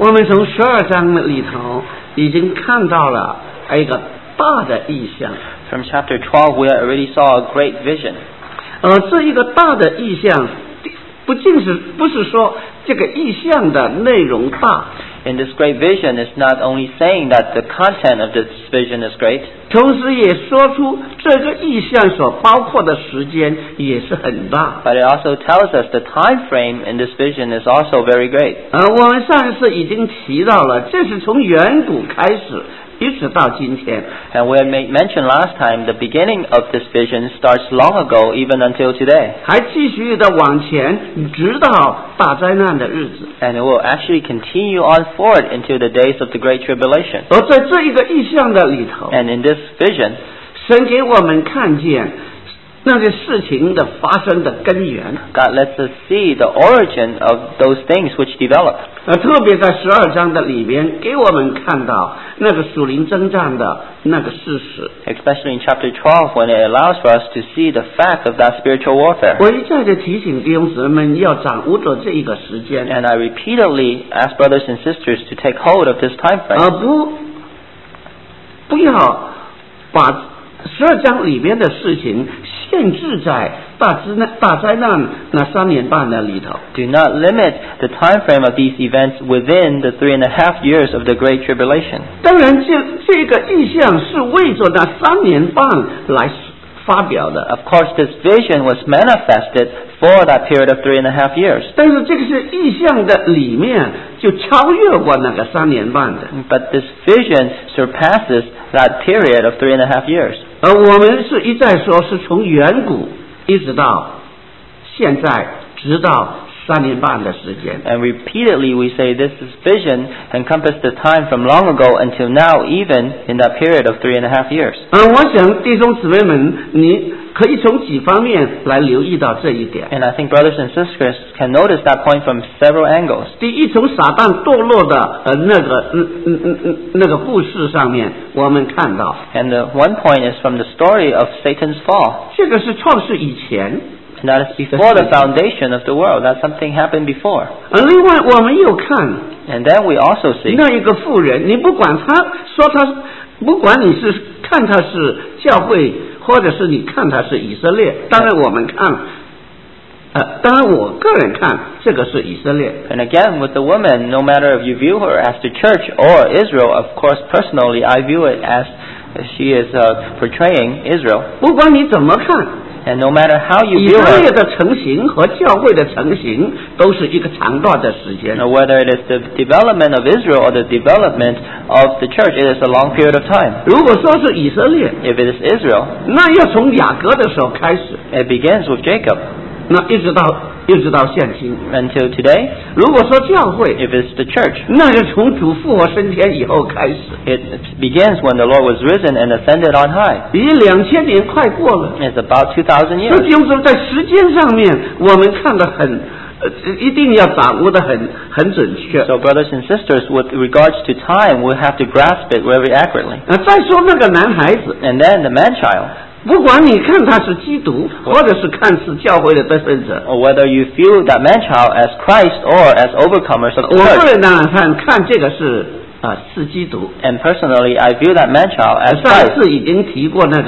我们从12章里头已经看到了一个大的意象。 From chapter 12, we already saw a great vision. 这一个大的意象，不是说这个意象的内容大。 In this great vision, it's not only saying that the content of this vision is great, 同时也说出这个意象所包括的时间也是很大。 but it also tells us the time frame in this vision is also very great. 我们上一次已经提到了，这是从远古开始一直到今天。 And we had mentioned last time, the beginning of this vision starts long ago, even until today. 还继续的往前，直到大灾难的日子。 And it will actually continue on forward into the days of the Great Tribulation. 而在这一个意象的里头， And in this vision, 神给我们看见那些事情的发生的根源。 God lets us see the origin of those things which develop. 特别在12章的里边，给我们看到那个属灵征战的那个事实。 Especially in chapter 12, when it allows for us to see the fact of that spiritual warfare. 我一再的提醒弟兄姊妹们要掌握着这一个时间， And I repeatedly ask brothers and sisters to take hold of this time frame. 不要把12章里边的事情限制在大灾难那3年半的里头。 Do not limit the time frame of these events within the 3.5 years of the Great Tribulation. 当然这个意象是为着那3年半来发表的。 Of course, this vision was manifested for that period of 3.5 years. 但是这个是意象的里面就超越过那个3年半的。 But this vision surpasses that period of 3.5 years. 我们是一再说是从远古一直到现在，直到3年半的时间。 And repeatedly we say this vision encompassed the time from long ago until now, even in that period of 3.5 years. 我想弟兄姊妹们，你可以从几方面来留意到这一点。 And I think brothers and sisters can notice that point from several angles. 第一，从撒旦堕落的那个故事上面，我们看到， And the one point is from the story of Satan's fall. 这个是创世以前。 And that is before the foundation of the world. That something happened before. 另外，我们又看 And then we also see 那一个妇人，你不管不管你是看他是教会，或者是你看他是以色列，当然我们看。当然，我个人看这个是以色列。 And again, with the woman, no matter if you view her as the church or Israel, of course, personally, I view it as she is portraying Israel. 不管你怎么看， And no matter how you 以 view 色列 her, 的成型和教会的成型都是一个长段的时间。 whether it is the development of Israel or the development of the church, it is a long period of time. 如果说是以色列， If it is Israel, 那要从雅各的时候开始， it begins with Jacob 那一直到现今。 until today. 如果说教会， If it's the church, 那是从主复活升天以后开始， it begins when the Lord was risen and ascended on high. 已经2000年快过了。 It's about 2,000 这 years. 就是说，在时间上面，我们看得一定要掌握得很准确。 So brothers and sisters, with regards to time, we have to grasp it very accurately. 再说那个男孩子， And then the man-child, 不管你看他是基督，或者是看是教会的得胜者， or whether you view that man-child as Christ or as overcomers of the 我个 church. 人当然看这个是基督。 And personally, I view that man-child as 上 Christ. 次已经提过那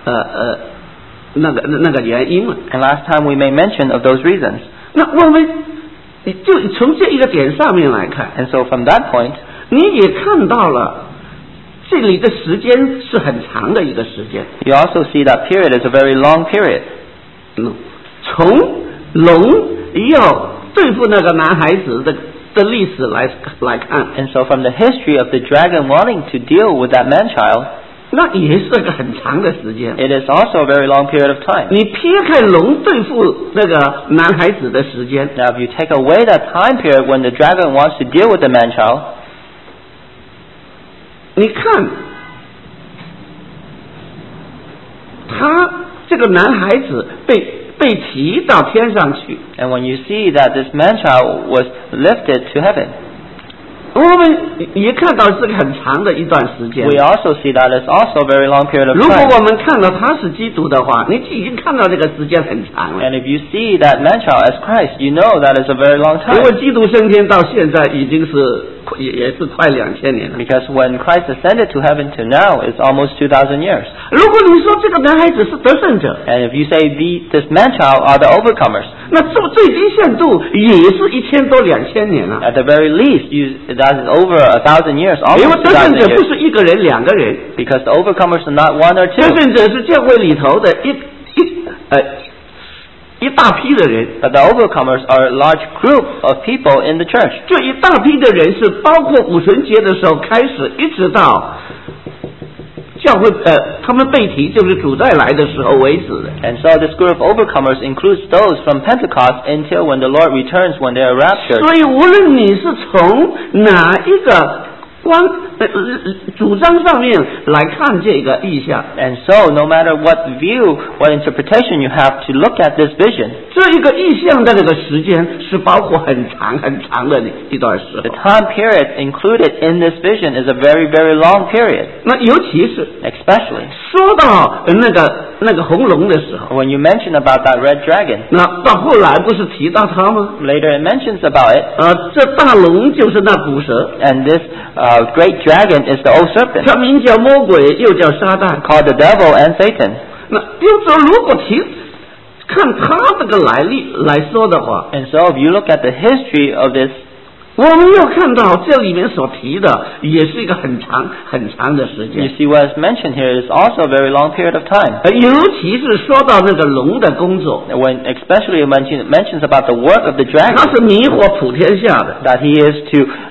个原因了。 And last time we made mention of those reasons. 那我们就从这一个点上面来看， And so from that point, 你也看到了这里的时间是很长的一个时间。 you also see that period is a very long period. 从龙要对付那个男孩子的历史来看， And so from the history of the dragon wanting to deal with that man-child, 那也是个很长的时间。 it is also a very long period of time. 你撇开龙对付那个男孩子的时间， Now if you take away that time period when the dragon wants to deal with the man-child, 你看他这个男孩子被提到天上去， and when you see that this man-child was lifted to heaven, 我们也看到是个很长的一段时间。 we also see that it's also a very long period of 如果 time. 我们看到他是基督的话，你已经看到这个时间很长了。 And if you see that man-child as Christ, you know that is a very long 因 time. 为基督升天到现在已经是也是快2000年了。 Because when Christ ascended to heaven to now, it's almost 2,000 years. 如果你说这个男孩子是得胜者， And if you say this man-child are the overcomers, 那最低限度也是1000多2000年了。 at the very least, that is over 1,000 years, 因为 almost 得胜 2,000 者不 years. 是一个人2个人， Because the overcomers are not one or 得 two, 胜者是教会里头的一大批的人。 but the overcomers are a large group of people in the church. 这一大批的人是包括五旬节的时候开始，一直到教会他们被提就是主再来的时候为止的。 And so this group of overcomers includes those from Pentecost until when the Lord returns, when they are raptured. 所以无论你是从哪一个主张上面来看这个意象， And so, no matter what view, what interpretation you have to look at this vision, 这一个意象的这个时间是包括很长很长的一段时 the 候。 time period included in this vision is a very, very long period. 那尤其是 Especially 说到那个红龙的时候， when you mention about that red dragon. 那到后来不是提到它吗？ Later it mentions about it, 这大龙就是那捕蛇， and this great dragon is the old serpent, 它名叫魔鬼，又叫撒旦。 called the devil and Satan. 那就说如果看它这个来历来说的话， And so if you look at the history of this, 我们要看到这里面所提的也是一个很长很长的时 you 间， see what is mentioned here is also a very long period of time. 尤其是说到那个龙的工作， When especially it mentions about the work of the 它 dragon, 是迷惑普天下的。 that he is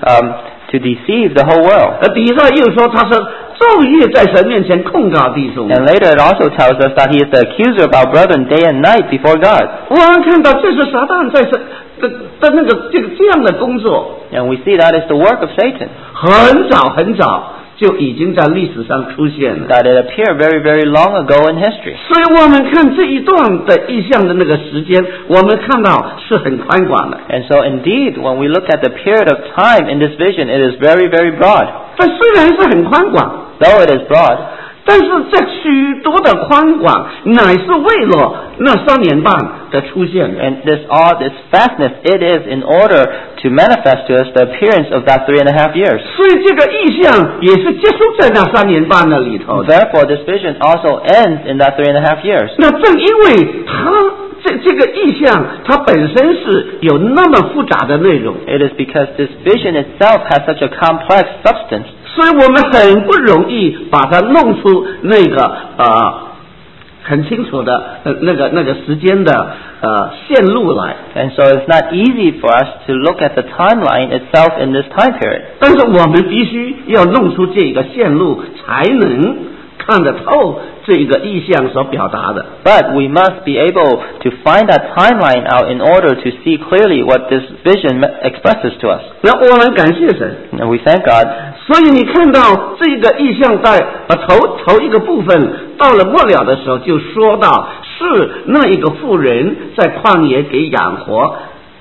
to deceive the whole world. 底下又说他是昼夜在神面前控告弟兄。 And later it also tells us that he is the accuser of our brethren day and night before God. 我们看到这是撒旦在神的那个这样的工作， And we see that is the work of Satan, 很早就已经在历史上出现了。 that it appeared very, very long ago in history. 所以我们看这一段的意象的那个时间，我们看到是很宽广的。 And so indeed, when we look at the period of time in this vision, it is very, very broad. 但虽然是很宽广， Though it is broad, 但是这许多的宽广乃是为了那3年半的出现的。 and this vastness, it is in order to manifest to us the appearance of that 3.5 years. 所以这个意象也是结束在那3年半的里头的。 Therefore, this vision also ends in that 3.5 years. 那正因为它这个意象，它本身是有那么复杂的内容， It is because this vision itself has such a complex substance, 所以我们很不容易把它弄出那个很清楚的那个时间的线路来。 and so it's not easy for us to look at the timeline itself in this time period. 但是我们必须要弄出这个线路，才能看得透这个意象所表达的。 But we must be able to find that timeline out in order to see clearly what this vision expresses to us. 那我们感谢神。 And we thank God. 所以你看到这个意象在头一个部分到了末了的时候，就说到是那一个妇人在旷野给养活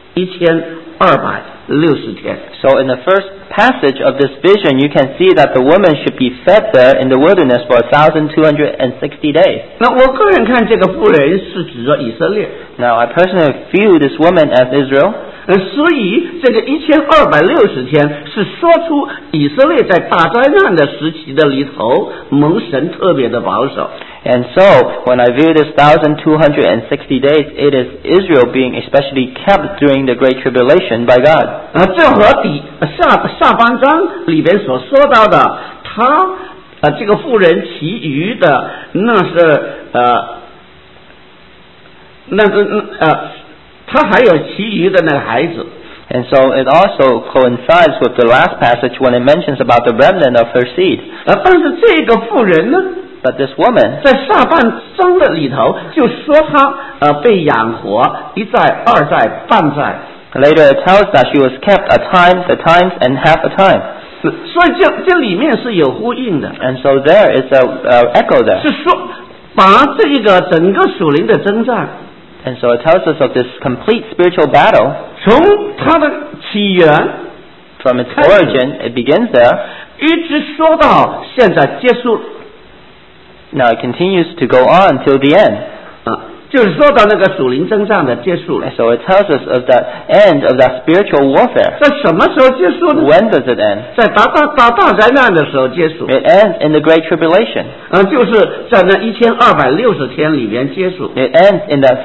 1260天。 So in the first passage of this vision, you can see that the woman should be fed there in the wilderness for 1,260 days. 那我个人看这个妇人是指着以色列， Now, I personally view this woman as Israel. 所以这个1260天是说出以色列在大灾难的时期的里头蒙神特别的保守。 And so, when I view this 1,260 days, it is Israel being especially kept during the Great Tribulation by God. 这和下半章里边所说到的，这个妇人其余的那是他还有其余的那个孩子。 And so it also coincides with the last passage when it mentions about the remnant of her seed. 但是这个妇人呢， But this woman, 在下半章的里头就说她被养活一载、二载、半载。 later it tells that she was kept a time, the times, and half a time. 所以这里面是有呼应的， And so there is a echo there. 是说把这一个整个属灵的征战， And so it tells us of this complete spiritual battle. 从它的起源 From its origin, it begins there. 一直说到现在结束。 Now it continues to go on till the end. 就是说到那个属灵征战的结束了。 And so it tells us of the end of that spiritual warfare. 在什么时候结束呢？ When does it end? 在大灾难的时候结束。 It ends in the Great Tribulation. 就是在那1260天里面结束。 It ends in the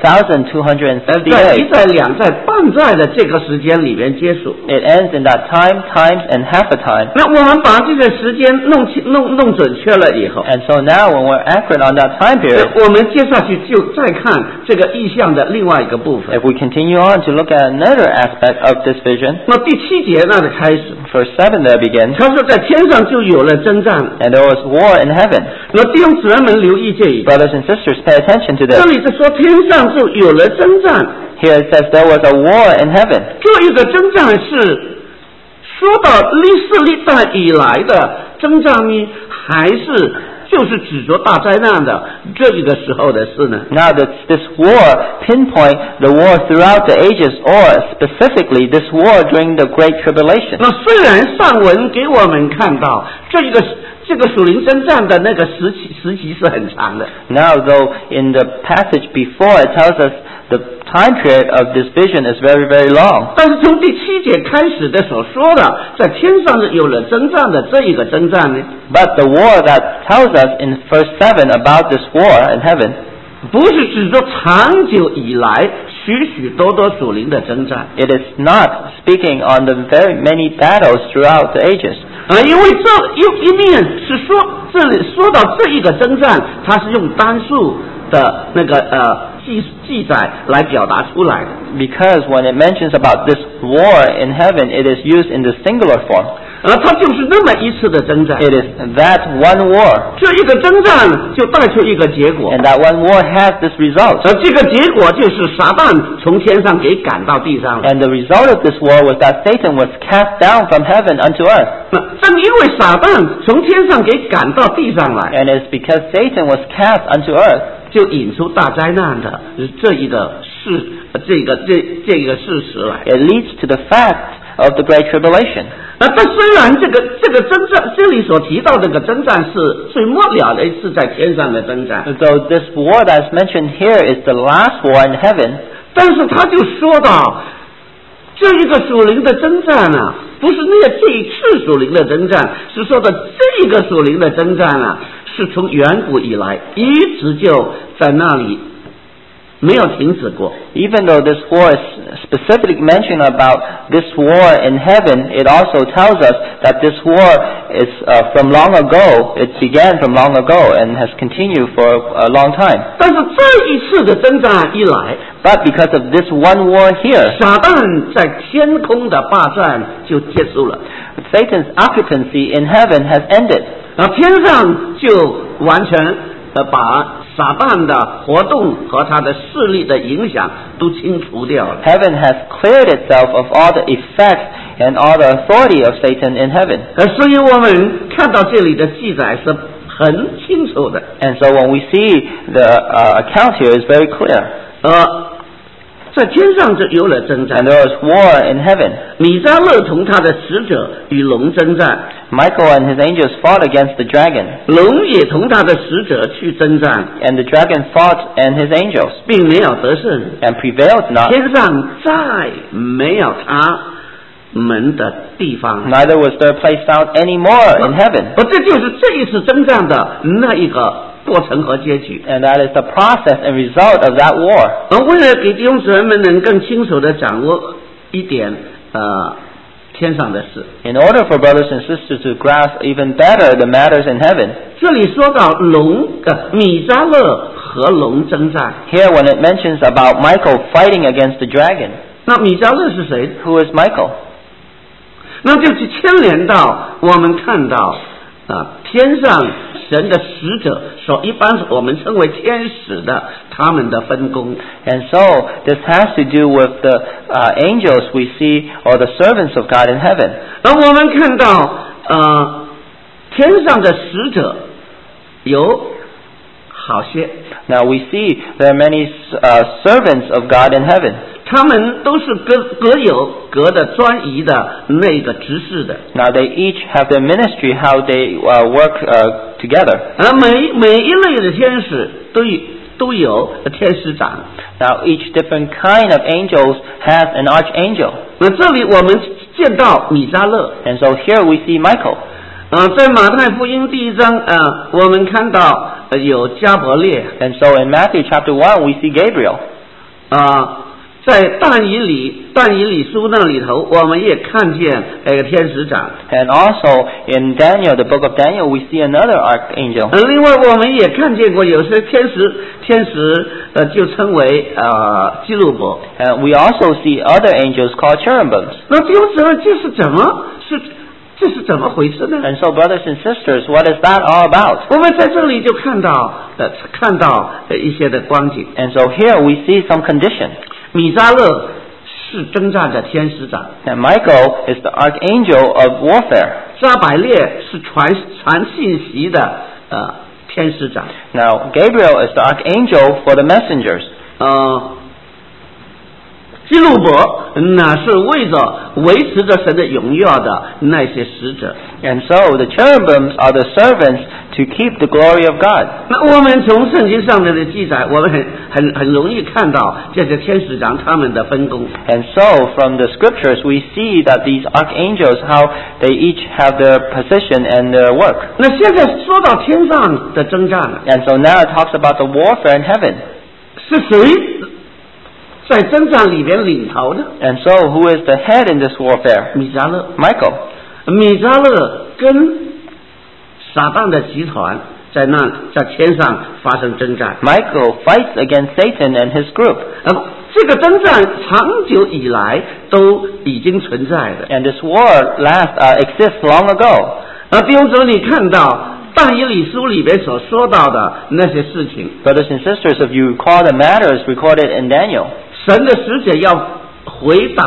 1260 在一 days. 载、两载、半载的这个时间里面结束。 It ends in that time, times, and half a time. 那我们把这个时间弄准确了以后， And so now when we're accurate on that time period, 我们接下去就再看这个意象的另外一个部分。 if we continue on to look at another aspect of this vision, 那第7节那里开始， verse 7 there begins, 他说在天上就有了征战。 and there was war in heaven. 那弟兄姊妹们留意这一点， Brothers and sisters, pay attention to 这 this. 里是说天上就有了征战。 Here it says there was a war in heaven. 这一个征战是说到历代以来的征战呢，还是就是指着大灾难的这一个时候的事呢？ Now this war pinpoint the war throughout the ages, or specifically this war during the Great Tribulation. 那虽然上文给我们看到这个属灵征战的那个时期是很长的， Now though in the passage before it tells us the time period of this vision is very, very long. 但是从第7节开始的所说的，在天上有了征战的这一个征战呢， But the war that tells us in verse 7 about this war in heaven, 不是指着长久以来许多属灵的征战。 it is not speaking on the very many battles throughout the ages. 因为这一面是说这里说到这一个征战，它是用单数的那个记载来表达出来的。 Because when it mentions about this war in heaven, it is used in the singular form. 它就是那么一次的征战。 It is that one war. 这一个征战就带出一个结果， And that one war has this result. 这个结果就是撒旦从天上给赶到地上了。 And the result of this war was that Satan was cast down from heaven unto earth. 正因为撒旦从天上给赶到地上来， And it's because Satan was cast unto earth, 就引出大灾难的这一个事实来。 it leads to the fact of the Great Tribulation. 但虽然这个征战，这里所提到这个征战是最末了的一次在天上的征战， Though this war that's mentioned here is the last war in heaven, 但是他就说到这一个属灵的征战啊，不是这一次属灵的征战，是说的这个属灵的征战啊，是从远古以来一直就在那里没有停止过。 even though this war is specifically mentioned about this war in heaven, it also tells us that this war is from long ago. It began from long ago and has continued for a long time. 但是这一次的征战一来， But because of this one war here, 撒旦在天空的霸占就结束了， Satan's occupancy in heaven has ended. 天上就完全把撒旦的活动和他的势力的影响都清除掉了。 Heaven has cleared itself of all the effects and all the authority of Satan in heaven. 所以我们看到这里的记载是很清楚的。 And so when we see the account here is very clear. 在天上就有了征战 And，there was war in heaven. 米迦勒同他的使者与龙征战， Michael and his angels fought against the dragon. 龙也同他的使者去征战， And the dragon fought and his angels 并没有得胜。 and prevailed not. 天上再没有他们的地方。 Neither was there place found any more in heaven. 这就是这一次征战的那一个过程和结局。 And that is the process and result of that war. 为了给弟兄姊妹们能更清楚地掌握一点天上的事， In order for brothers and sisters to grasp even better the matters in heaven, 这里说到米迦勒和龙征战， here when it mentions about Michael fighting against the dragon, 那米迦勒是谁？ who is Michael? 那就去牵连到我们看到天上神的使者，一般我们称为天使的他们的分工。 And so this has to do with the angels we see, or the servants of God in heaven. 我们看到天上的使者有好些， Now we see there are many servants of God in heaven. 他们都是各的专一的那个执事的。 Now they each have their ministry, how they work together. 每一类的天使都都有天使长。 Now each different kind of angels has an archangel. 那这里我们见到米迦勒。 And so here we see Michael. 在马太福音第1章，我们看到有加伯列。 And so in Matthew chapter 1 we see Gabriel. 在但以理书那里头，我们也看见天使长。 And also in Daniel, the book of Daniel, we see another archangel. 另外我们也看见过有些天使就称为基路伯。 And we also see other angels called cherubims. 那弟兄姊妹，这是怎么回事呢？ And so brothers and sisters, what is that all about? 我们在这里就看到一些的光景。 And so here we see some condition. 米迦勒是征战的天使长。 And Michael is the archangel of warfare. 加百列是传信息的天使长。 Now Gabriel is the archangel for the messengers. 基路伯那是为着维持着神的荣耀的那些使者。 And so the cherubims are the servants to keep the glory of God. 那我们从圣经上面的记载，我们很容易看到这些天使长他们的分工。 And so from the scriptures we see that these archangels, how they each have their position and their work. 那现在说到天上的征战了， And so now it talks about the warfare in heaven. 是谁在征战里边领头的？ And so who is the head in this warfare? 米迦勒。 Michael. 米迦勒跟撒旦的集团在天上发生征战。 Michael fights against Satan and his group. 这个征战长久以来都已经存在的。 And this war exists long ago. 弟兄姊妹，你看到但以理书里边所说到的那些事情， Brothers and sisters, if you recall the matters recorded in Daniel, 神的使者要回答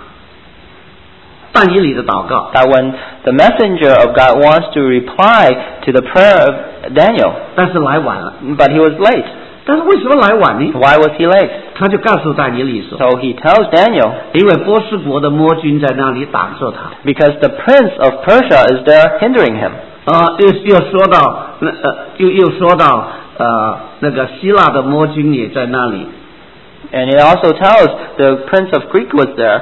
但以理的祷告， that when the messenger of God wants to reply to the prayer of Daniel, 但是来晚了。 but he was late. 但是为什么来晚呢？ Why was he late? 他就告诉但以理说， So he tells Daniel, 因为波斯国的魔军在那里挡住他。 because the prince of Persia is there hindering him. 又说到又说到那个希腊的魔军也在那里。 And it also tells the prince of Greek was there.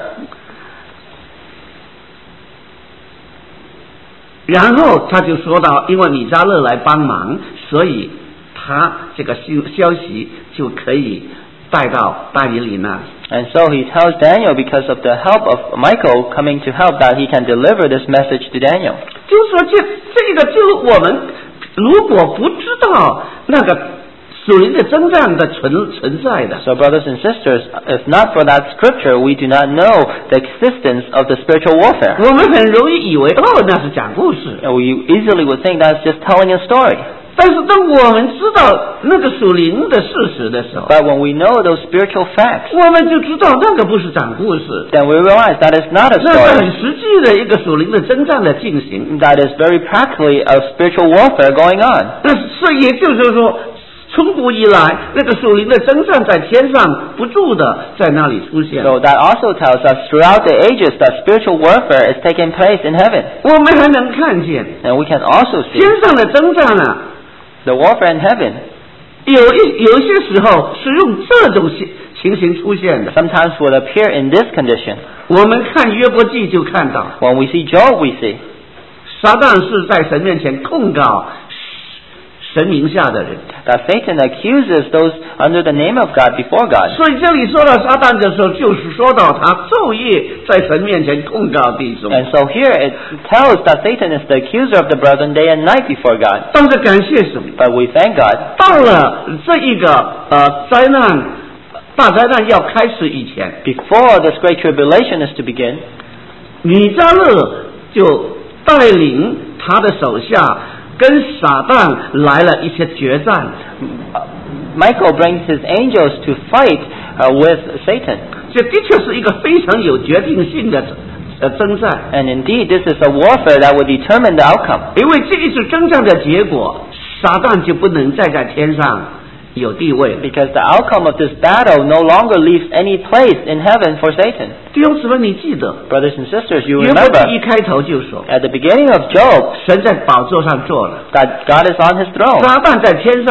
然后他就说到，因为米迦勒来帮忙，所以他这个消息就可以带到但以理那里。 And so he tells Daniel, because of the help of Michael coming to help, that he can deliver this message to Daniel. 就是说这个就是我们如果不知道那个属灵的征战的存在的， So brothers and sisters, if not for that scripture, we do not know the existence of the spiritual warfare. 我们很容易以为那是讲故事。 And we easily would think that's just telling a story. 但是当我们知道那个属灵的事实的时候， But when we know those spiritual facts, 我们就知道那个不是讲故事， then we realize that is not a 那是很 story. 实际的一个属灵的征战的进行。 That is very practically a spiritual warfare going on. 那所以也就是说，从古以来，那个属灵的征战在天上不住的在那里出现。 So that also tells us throughout the ages that spiritual warfare is taking place in heaven. 我们还能看见 And we can also see 天上的征战啊， the warfare in heaven. 有一些时候是用这种情形出现的。 Sometimes will appear in this condition. 我们看约伯记就看到， When we see Job, we see 撒旦是在神面前控告神名下的人。 that Satan accuses those under the name of God before God. 所以这里说到撒旦的时候，就是说到他昼夜在神面前控告弟兄。 And so here it tells that Satan is the accuser of the brethren day and night before God. 但是感谢神， But we thank God 到了这一个大灾难要开始以前， before this great tribulation is to begin. 米迦勒就带领他的手下跟撒旦来了一些决战。 Michael brings his angels to fight with Satan. 这的确是一个非常有决定性的征战， And indeed, this is a warfare that will determine the outcome. 因为这一次征战的结果，撒旦就不能再在天上有地位了。 Because the outcome of this battle no longer leaves any place in heaven for Satan. 弟兄姊妹，你记得 Brothers and sisters, you 约伯 remember 记一开头就说， at the beginning of Job 神在宝座上坐了， that God is on his throne. 撒旦在天上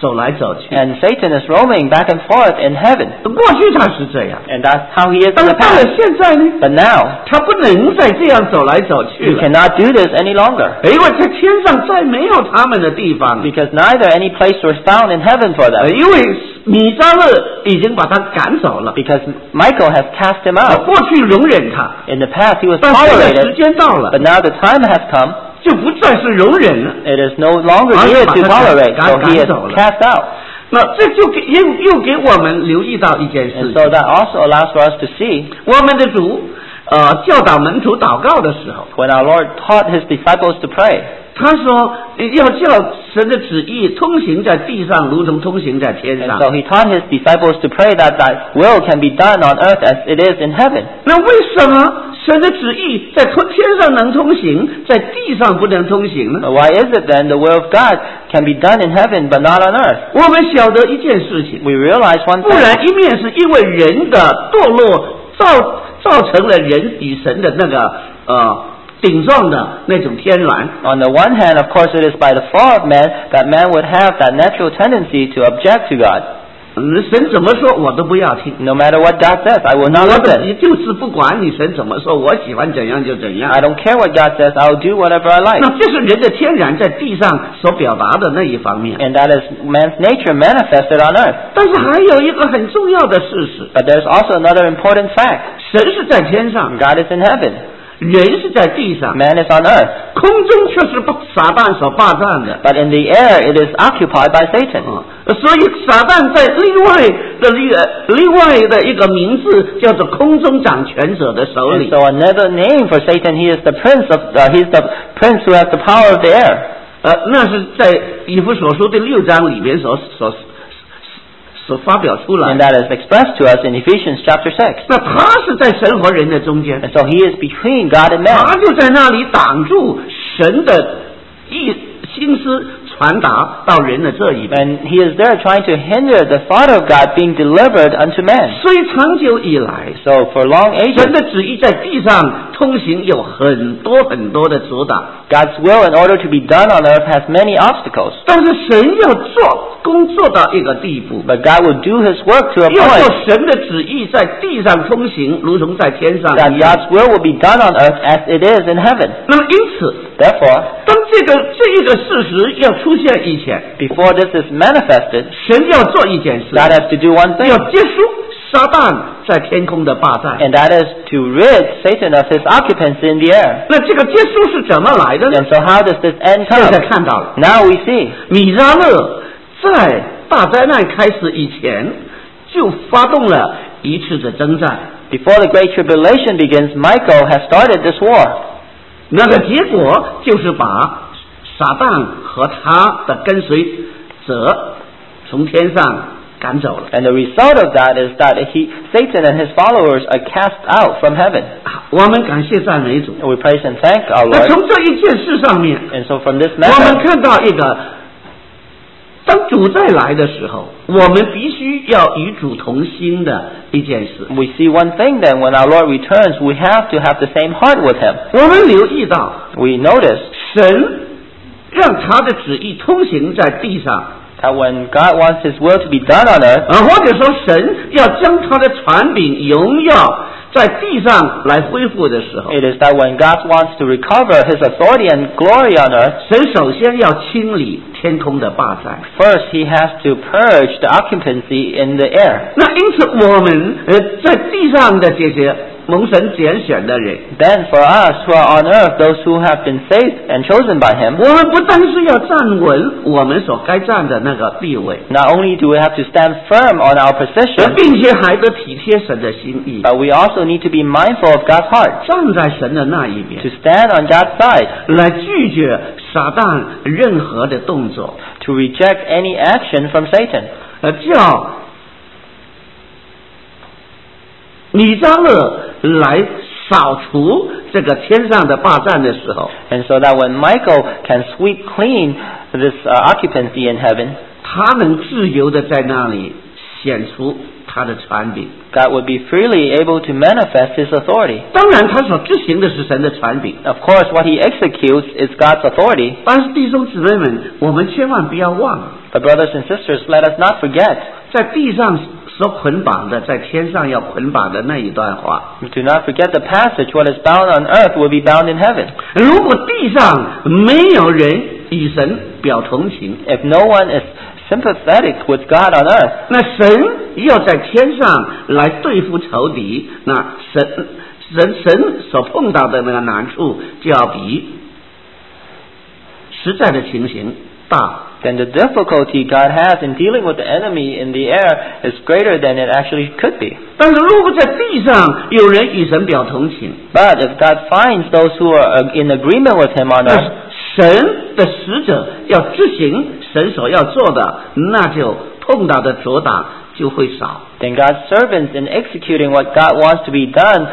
走来走去。 And Satan is roaming back and forth in heaven. 过去他是这样， And that's how he is in 但是 the 到了 past. 现在呢， But now, 他不能再这样走来走去 he 了， cannot do this any longer. 因为在天上再没有他们的地方， Because neither any place was found in heaven for them. 因为米迦勒已经把他赶走了。 Because Michael has cast him out. 过去容忍他， In the past he was 但现在时 tolerated. 间到了， But now the time has come. 就不再是容忍了。 It is no longer 而是 needed 把 to 他 tolerate. 赶 So he is 走了。 cast out. 那这就又给我们留意到一件事 And 情， so that also allows for us to see 我们的主教导门徒祷告的时候， when our Lord taught his disciples to pray. 他说要叫神的旨意通行在地上，如同通行在天 And 上。 so he taught his disciples to pray that thy will can be done on earth as it is in heaven. 那为什么神的旨意在天上能通行，在地上不能通行呢？ But why is it then the will of God can be done in heaven but not on earth? 我们晓得一件事情， We realize one 不 thing. 然一面是因为人的堕落造成了人与神的那个顶撞的那种天然。 On the one hand, of course, it is by the fall of man that man would have that natural tendency to object to God. 神怎么说我都不要听， No matter what God says, I will not 我 listen. 就是不管你神怎么说，我喜欢怎样就怎样。 I don't care what God says, I will do whatever I like. 那这是人的天然在地上所表达的那一方面。 And that is man's nature manifested on earth. 但是还有一个很重要的事实， But there's also another important fact. 神是在天上， God is in heaven. 人是在地上， Man is on earth. 空中却是撒旦所霸占的。 But in the air, it is occupied by Satan. 所以撒旦在另外的一个名字叫做空中掌权者的手 And 里。 so another name for Satan, he is the prince who has the power of the air. 那是在以弗所书的6章里面所发表出来 And 的。 that is expressed to us in Ephesians chapter 6. 那他是在神和人的中间， And so he is between God and 他 man. 就在那里挡住神的心思传达到人的这一边。 And he is there trying to hinder the thought of God being delivered unto man. 所以长久以来， So for long 神 ages, 的旨意在地上通行有很多的阻挡， God's will in order to be done on earth has many obstacles. 但是神要工作到一个地步， But God will do his work to a 要 point 做神的旨意在地上通行，如同在天上 that 一样。 God's will will be done on earth as it is in heaven. 那么因此， Therefore, 当这一个事实要出现以前， before this is manifested, 神要做一件事， God has to do one thing, 要结束撒旦在天空的霸占。 and that is to rid Satan of his occupancy in the air. 那这个结束是怎么来的呢？ And so how does this end 现在 come? 看到了， Now we see 米迦勒在大灾难开始以前就发动了一次的征战， before the great tribulation begins, Michael has started this war. 那个结果就是把撒旦和他的跟随者从天上赶走了。 And the result of that is that Satan and his followers are cast out from heaven. 我们感谢赞美主。 And we praise and thank our 那 Lord. 从这一件事上面， And so from this 我们 matter, 看到一个，当主再来的时候，我们必须要与主同心的一件事。 we see one thing then, when our Lord returns, we have to have the same heart with him. 我们留意到， We notice 神让他的旨意通行在地上， that when God wants his will to be done on earth, 或者说神要将他的权柄、荣耀在地上来恢复的时候， it is that when God wants to recover his authority and glory on earth, 神首先要清理天空的霸占。 first he has to purge the occupancy in the air. 那因此，我们在地上的这些蒙神拣选的人， Then for us who are on earth, those who have been saved and chosen by him, 我们不单是要站稳我们所该站的那个地位， not only do we have to stand firm on our position, 并且还得体贴神的心意， but we also need to be mindful of God's heart, 站在神的那一边 to，stand on God's side, 来拒绝撒旦任何的动作， to reject any action from Satan. 叫米迦勒来扫除这个天上的霸占的时候， And so that when Michael can sweep clean this occupancy in heaven, 他能自由的在那里显出他的权柄。 God would be freely able to manifest His authority. 当然，他所执行的是神的权柄。 Of course, what He executes is God's authority. 但是弟兄姊妹们，我们千万不要忘了， But brothers and sisters, let us not forget. 在地上所捆绑的，在天上要捆绑的那一段话。 Do not forget the passage, what is bound on earth will be bound in heaven. 如果地上没有人与神表同情， If no one is sympathetic with God on earth, 那神要在天上来对付仇敌，那神所碰到的那个难处，就要比实在的情形大。 then the difficulty God has in dealing with the enemy in the air is greater than it actually could be. 但是如果在地上有人与神表同情， But if God finds those who are in agreement with Him on 那 earth, 神的使者要执行神所要做的，那就碰到的阻挡就会少。 then God's servants in executing what God wants to be done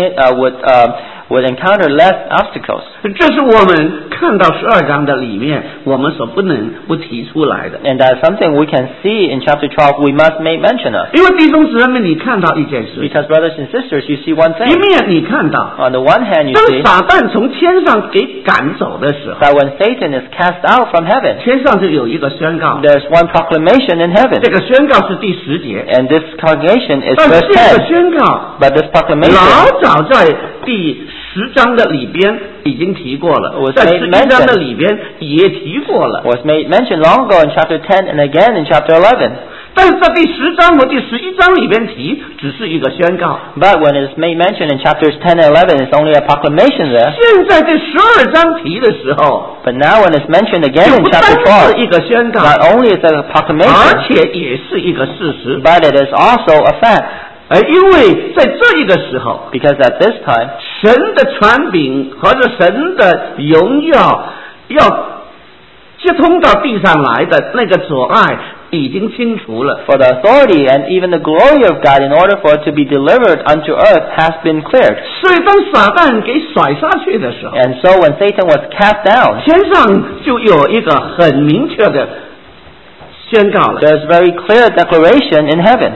would encounter less obstacles. 这是我们看到12章的里面，我们所不能不提出来的。 And that's something we can see in chapter 12 we must make mention of. 因为弟兄姊妹们，你看到一件事， Because brothers and sisters, you see one 一 thing. 面你看到， On the one hand, you 当 see 撒旦从天上给赶走的时候， that when Satan is cast out from heaven, 天上就有一个宣告， there's one proclamation in 这 heaven. 个宣告是第10节， And this congregation is 但 verse 这个 10. 宣告 But this proclamation 老早在第10章的里边已经提过了， was 在 made 11章的里边也提过了， was made mentioned long ago in chapter 10 and again in chapter 11. 但是在第10章和第11章里边提，只是一个宣告。 But when it's made mention in chapters 10 and 11, it's only a proclamation there. 现在这12章提的时候， But now when it's mentioned again 就 in 不单 chapter 是一 12, 个宣告， not only is it a 而 proclamation, 且也是一个事实。 but it is also a fact. 因为在这一个时候， Because at this time, 神的权柄和着神的荣耀要接通到地上来的那个阻碍已经清除了。 for the authority and even the glory of God in order for it to be delivered unto earth has been cleared. 所以当撒旦给甩下去的时候， And so when Satan was cast down, 天上就有一个很明确的宣告了。 there's very clear declaration in heaven.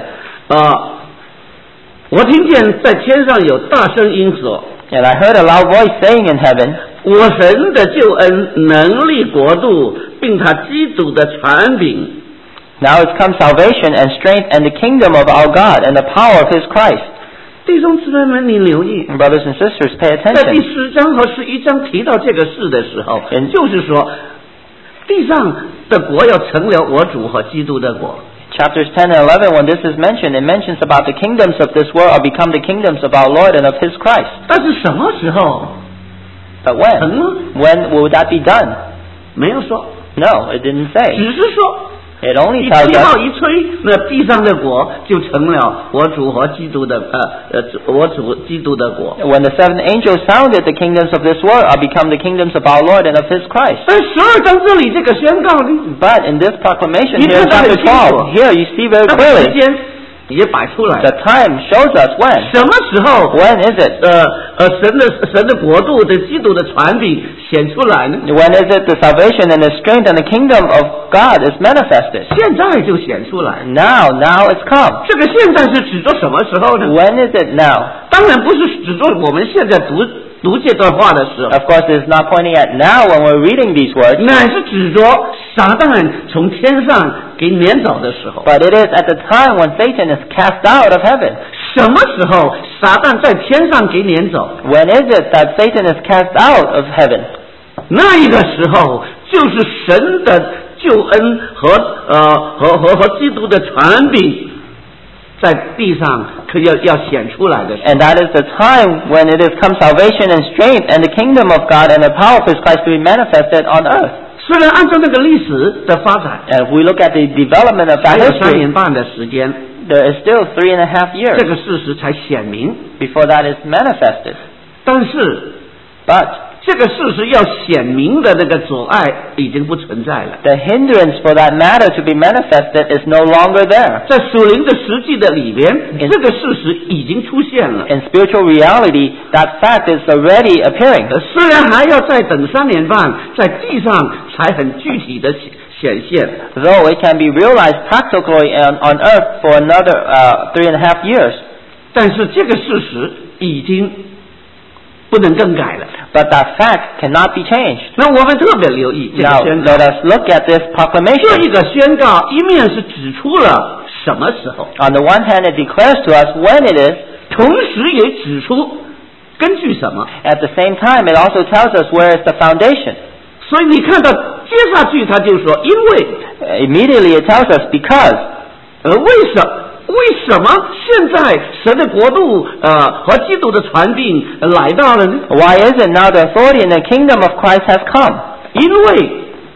我听见在天上有大声音说， And I heard a loud voice saying in heaven, 我神的救恩、能力、国度，并他基督的权柄， Now is come salvation and strength and the kingdom of our God and the power of His Christ. 弟兄姊妹们，你留意， Brothers and sisters, pay 在第 attention. 10章和11章提到这个事的时候， 嗯就是说，地上的国要成了我主和基督的国。 Chapters 10 and 11, when this is mentioned, it mentions about the kingdoms of this world are become the kingdoms of our Lord and of His Christ. 但是什么时候 But 成 when? 呢？ When will that be done? 没有说， No, it didn't say. 只是说 It only 一 tells 吹号 us 一吹，那地上的国就成了我主和基督的我主基督的国。 when the seventh angel sounded, the kingdoms of this world are become the kingdoms of our Lord and of His Christ. 但12章这里这个宣告呢， But in this proclamation You here in can chapter see 12, here you see very 那时 clearly 间也摆出来 the 了。 time shows us when. 什么时候 When is it? 神的国度的基督的权柄显出来呢？ When is it the salvation and the strength and the kingdom of God is manifested? 现在就显出来。 Now it's come. 这个现在是指着什么时候呢？ When is it now? 当然不是指着我们现在读这段话的时候， Of course, it's not pointing at now when we're reading these words, 乃是指着撒旦从天上给撵走的时候。 but it is at the time when Satan is cast out of heaven. 什么时候撒旦在天上给撵走？ When is it that Satan is cast out of heaven? 那一个时候就是神的救恩和基督的权柄在地上要显出来的时候。 And that is the time when it is come salvation and strength and the kingdom of God and the power of His Christ to be manifested on earth. 虽然按照那个历史的发展， And if we look at the development of 还 that 有3 history, 年半的时间， there is still 3.5 years 这个事实才显明。 before that is manifested. 但是 But 这个事实要显明的那个阻碍已经不存在了。 the hindrance for that matter to be manifested is no longer there. 在属灵的实际的里边，这个事实已经出现了。 In spiritual reality, that fact is already appearing. 虽然还要再等3年半，在地上才很具体的显现。 though it can be realized practically on earth for another 3.5 years. 但是这个事实已经不能更改了。 But that fact cannot be changed. 那我们特别留意这个 Now 宣告。 let us look at this 这 proclamation. 一个宣告一面是指出了什么时候， On the one hand, it declares to us when it is. 同时也指出根据什么。 At the same time, it also tells us where is the foundation. 所以你看到接下去他就说，因为 Immediately it tells us because. 为什么现在神的国度和基督的传递来到了呢？ Why is it now the authority and the kingdom of Christ has come? 因为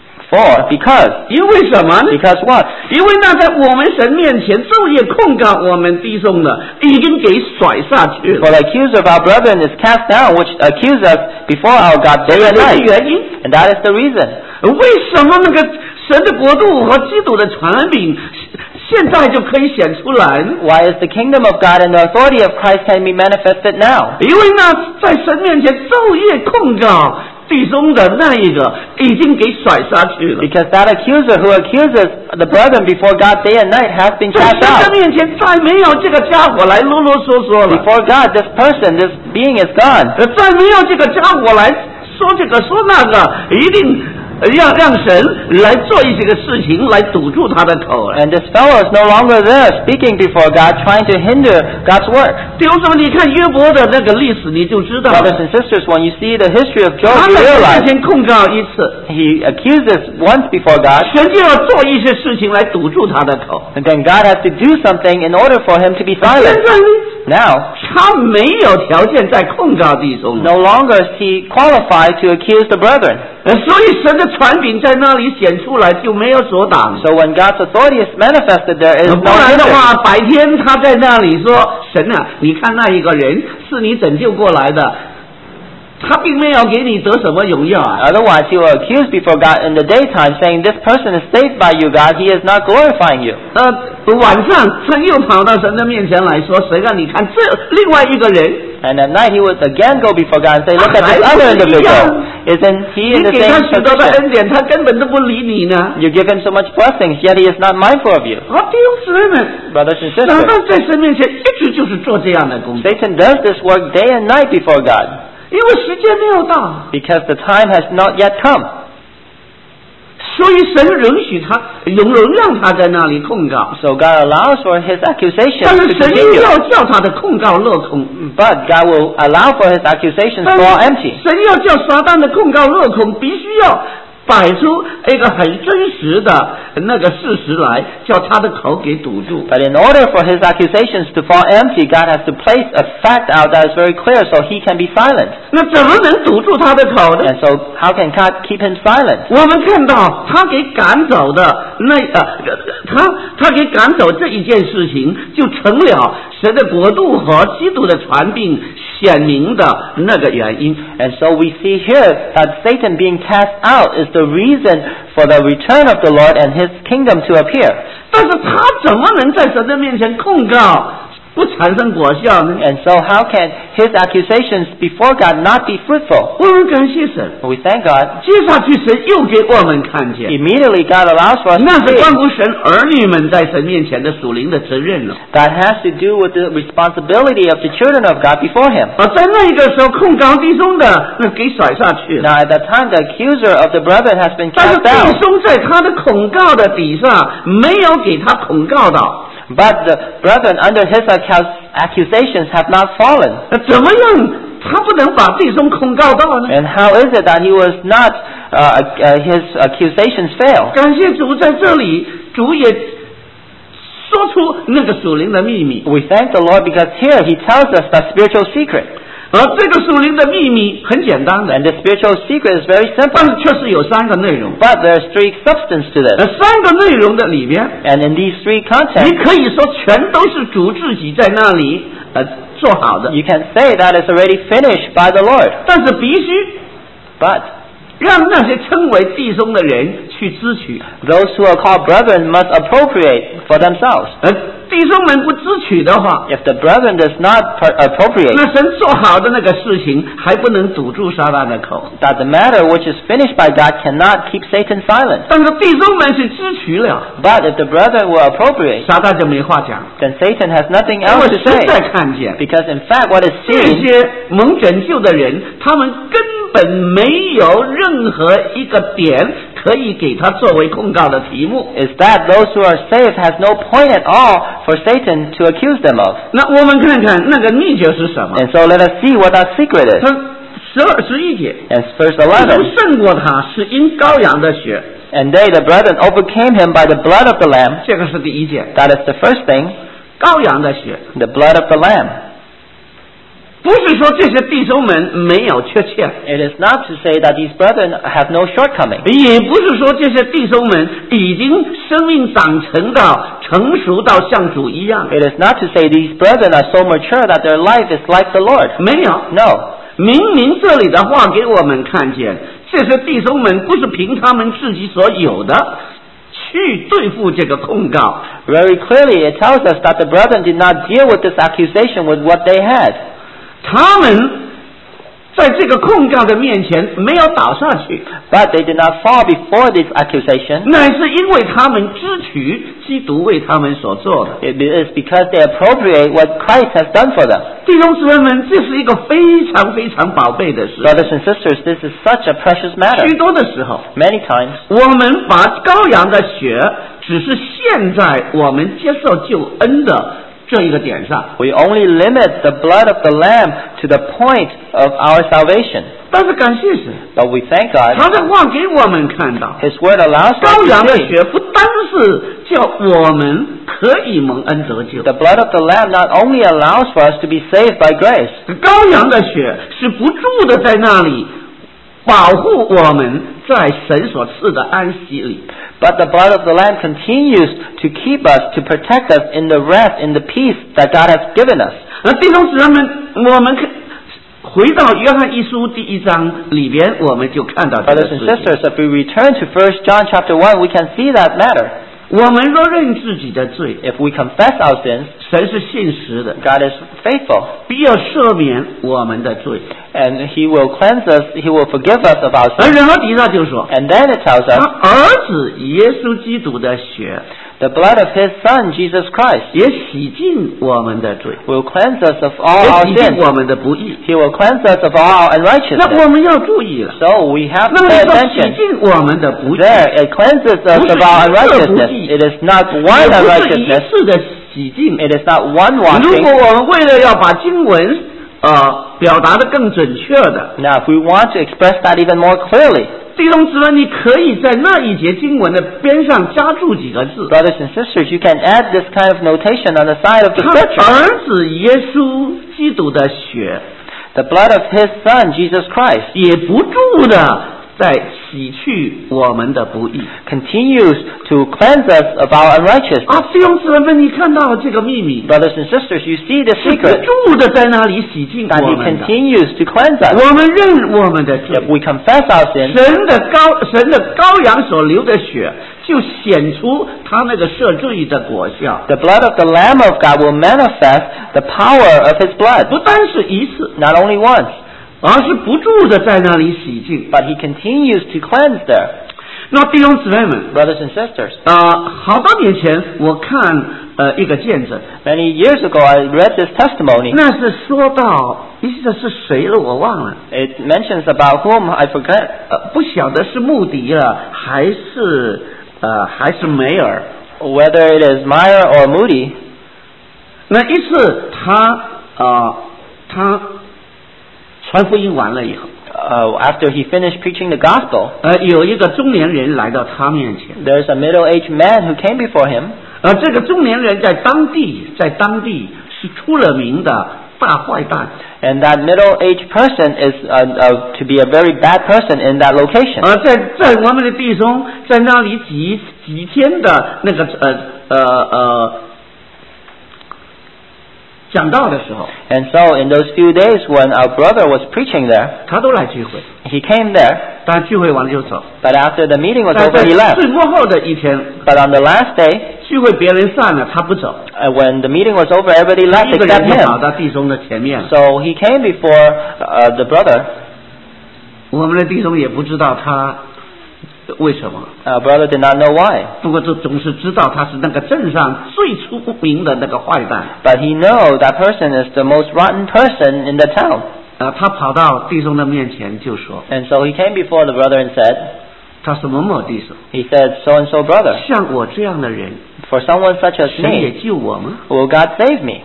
Because. 因为什么呢？ Because what? 因为那在我们神面前昼夜控告我们弟兄的，已经给甩下去了。 For the accuser of our brethren is cast down, which accuse us before our God day 这 and 是 night. 原因。 And that is the reason. 为什么那个神的国度和基督的传饼现在就可以显出来呢？ Why is the kingdom of God and the authority of Christ can be manifested now? 因为那在神面前昼夜控告弟兄的那一个已经给甩下去了。 Because that accuser who accuses the brethren before God day and night has been 在 cast 神 out. 的面前再没有这个家伙来啰啰嗦嗦了， Before God, this person, this being is gone. 再没有这个家伙来说这个说那个，一定让神来做一些个事情来堵住他的口。 And this fellow is no longer there speaking before God, trying to hinder God's work. 弟兄姊妹，你看约伯的那个历史，你就知道， Brothers and sisters, when you see the history of 他 Job, you 在神面 realize 前控告一次， he accuses once before God, 神就要做一些事情来堵住他的口。 and then God has to do something in order for him to be 现 silent. 在呢， Now, 他没有条件再控告弟兄了， no longer is he qualified to accuse the brethren. 所以神的权柄在那里显出来，就没有所挡。 So when God's authority is manifested, there is 不 no 然的 hinder. 话，白天他在那里说：“神啊，你看那一个人是你拯救过来的，他并没有给你得什么荣耀啊。 Otherwise, he will accuse before God in the daytime, saying, this person is saved by you, God. He is not glorifying you. 晚上他又跑到神的面前来说：神啊，你看这另外一个人， And at night, he would again go before God and say, look at this 还不 other 是一样？ individual. Isn't he 你 in the 给他 same 许多的 position? 恩典，他根本都不理你呢。 You give him so much blessings, yet he is not mindful of you. 好，弟兄姊妹们， Brothers and 撒 sisters, 旦在神面前一直就是做这样的工作， Satan does this work day and night before God 因为时间没有到， because the time has not yet come. 所以神允许他，容让他在那里控告。 So God allows for his 但 accusations 是 to 神 continue. 要叫他的控告落空， But God will allow for his accusations 但 to 是 fall empty. 神要叫撒旦的控告落空，必须要摆出一个很真实的那个事实来，叫他的口给堵住。 But in order for his accusations to fall empty, God has to place a fact out that is very clear so he can be silent. 那怎么能堵住他的口呢？ And so how can God keep him silent? 我们看到他给赶走的他给赶走这一件事情，就成了神的国度和基督的传并显明的那个原因。 And so we see here that Satan being cast out is the reason for the return of the Lord and his kingdom to appear. 但是他怎么能在神的面前控告不产生果效呢？ And so how can his accusations before God not be fruitful? 我们感谢神。 We thank God. 接下去神又给我们看见， Immediately God allows for us 那 to 是 see. 关乎神儿女们在神面前的属灵的责任了。 That has to do with the responsibility of the children of God before him. 在那个时候控告弟兄的，那给甩下去了。 Now at that time the accuser of the brethren has been 但是 cast 弟 down. 兄在他的控告的底上，没有给他控告到。 But the brethren under his accusations have not fallen. 怎么样？他不能把弟兄控告到呢？ And how is it that he was not, his accusations fail? 感谢主，在这里主也说出那个属灵的秘密。 We thank the Lord because here he tells us the spiritual secret. 而这个属灵的秘密很简单的， And the spiritual secret is very 但 simple. 是却是有3个内容。 But there's 3 substance to this. 3个内容的里边， And in these 3 你 contents, 可以说全都是主自己在那里做好的， you can say that it's already finished by the Lord. 但是必须 But 让那些称为弟兄的人去支取。 those who are called brethren must appropriate for themselves. 弟兄们不支取的话， if the brethren does not appropriate 那神做好的那个事情还不能堵住撒旦的口。 that the matter which is finished by God cannot keep Satan silent. 但是弟兄们是支取了， But if the brethren will appropriate, 撒旦就没话讲， then Satan has nothing 因 else 为 to 神 say. 在看见。 Because in fact what is 这 seen 些蒙拯救的人，他们根本没有任何一个点可以给他作为控告的题目。 is that those who are saved has no point at all for Satan to accuse them of. 那我们看看那个秘诀是什么？ And so let us see what that secret is. 他11节， And verse 弟兄 11, 胜过他是因羔羊的血， and they, the brethren, overcame him by the blood of the Lamb. 这个是第一件， That is the first thing, 羔羊的血。 the blood of the Lamb. 不是说这些弟兄们没有缺陷， It is not to say that these brethren have no shortcoming. 也不是说这些弟兄们已经生命长成到成熟到像主一样， It is not to say these brethren are so mature that their life is like the Lord. 没有。 No. 明明这里的话给我们看见，这些弟兄们不是凭他们自己所有的去对付这个控告， Very clearly it tells us that the brethren did not deal with this accusation with what they had. 他们在这个控告的面前没有倒下去， But they did not fall before this accusation. 乃是因为他们支取基督为他们所做的。 It is because they appropriate what Christ has done for them. 弟兄姊妹们，这是一个非常非常宝贝的事。 Brothers and sisters, this is such a precious matter. 许多的时候， Many times, 我们把羔羊的血只是现在我们接受救恩的这一个点上， we only limit the blood of the Lamb to the point of our salvation. 但是感谢神， But we thank God. 他的话给我们看到， His word allows 羔 us 羊 to 的 see. 血不单是叫我们可以蒙恩得救， The blood of the Lamb not only allows for us to be saved by grace, 羔羊的血是不住的在那里保护我们在神所赐的安息里。 but the blood of the Lamb continues to keep us, to protect us in the rest, in the peace that God has given us. 弟兄姊妹们，我们回到约翰一书第1章里边，我们就看到这个 Brothers 事 and 情。 sisters, if we return to 1 John chapter 1, we can see that matter. 我们若认自己的罪， If we confess our sins, 神是信实的， God is faithful, 必要赦免我们的罪。 and He will cleanse us, He will forgive us of our 而 sins. 然后底下就说， And then it tells 他 us, 儿子耶稣基督的血 the blood of His Son, Jesus Christ, 也洗净我们的罪， will cleanse us of all 也 our 洗净 sins. 我们的不义。 He will cleanse us of all our 那 unrighteousness. 我们要注意了， So we have 那 to 么 pay 说洗 attention. 净我们的不义， There, it cleanses us of our unrighteousness. It is not 也 one 不是一 unrighteousness. 次的洗净。 It is not one 如 washing. 果我们为了要把经文表达的更准确的， Now, if we want to express that even more clearly, 弟兄姊妹，你可以在那一节经文的边上加注几个字。 brothers and sisters, you can add this kind of notation on the side of the 他 scripture. 儿子耶稣基督的血 The blood of His Son, Jesus Christ, 也不住的在洗去我们的不义。 continues to cleanse us of our unrighteousness. 弟兄姊妹们，你看到了这个秘密， Brothers and sisters, you see the 是不 secret 住的在那里洗净 that 我 He 们的。 continues to cleanse us. 我们认我们的罪 If，we confess our sins, 神的羔羊所流的血，就显出他那个赦罪的果效。 the blood of the Lamb of God will manifest the power of His blood. 不单是一次， Not only once, 而是不住的在那里洗净。 but He continues to cleanse there. 那弟兄姊妹们， Brothers and sisters, 好多年前我看一个见证， many years ago I read this testimony. 那是说到，记得是谁了，我忘了， It mentions about whom I forget, 不晓得是穆迪了还是梅尔。 whether it is Meyer or Moody. 那一次他传福音完了以后， After he finished preaching the gospel, 有一个中年人来到他面前， there's a middle-aged man who came before him. 这个中年人在当地是出了名的大坏蛋。 And that middle-aged person is to be a very bad person in that location. 在我们的弟兄在那里几天的那个讲道的时候， And so in those few days when our brother was preaching there, 他都来聚会， he came there, 但聚会完了就走。 but after the meeting was 但 over, he 在 left. 最末后的一天， But on the last day, 聚会别人散了，他不走， When the meeting was over, everybody 一 left 个 except 人就跑 him. 到弟兄的前面了。 So he came before the brother. 我们的弟兄也不知道他为什么， Our brother did not know why, 不过总是知道他是那个镇上最出名的那个坏蛋。 but he knew that person is the most rotten person in the town. 他跑到弟兄的面前就说 And so he came before the brother and said, 他是某某弟兄， he said, so and so brother, 像我这样的人， for someone such as 神也 me, 救我吗？ will God save me?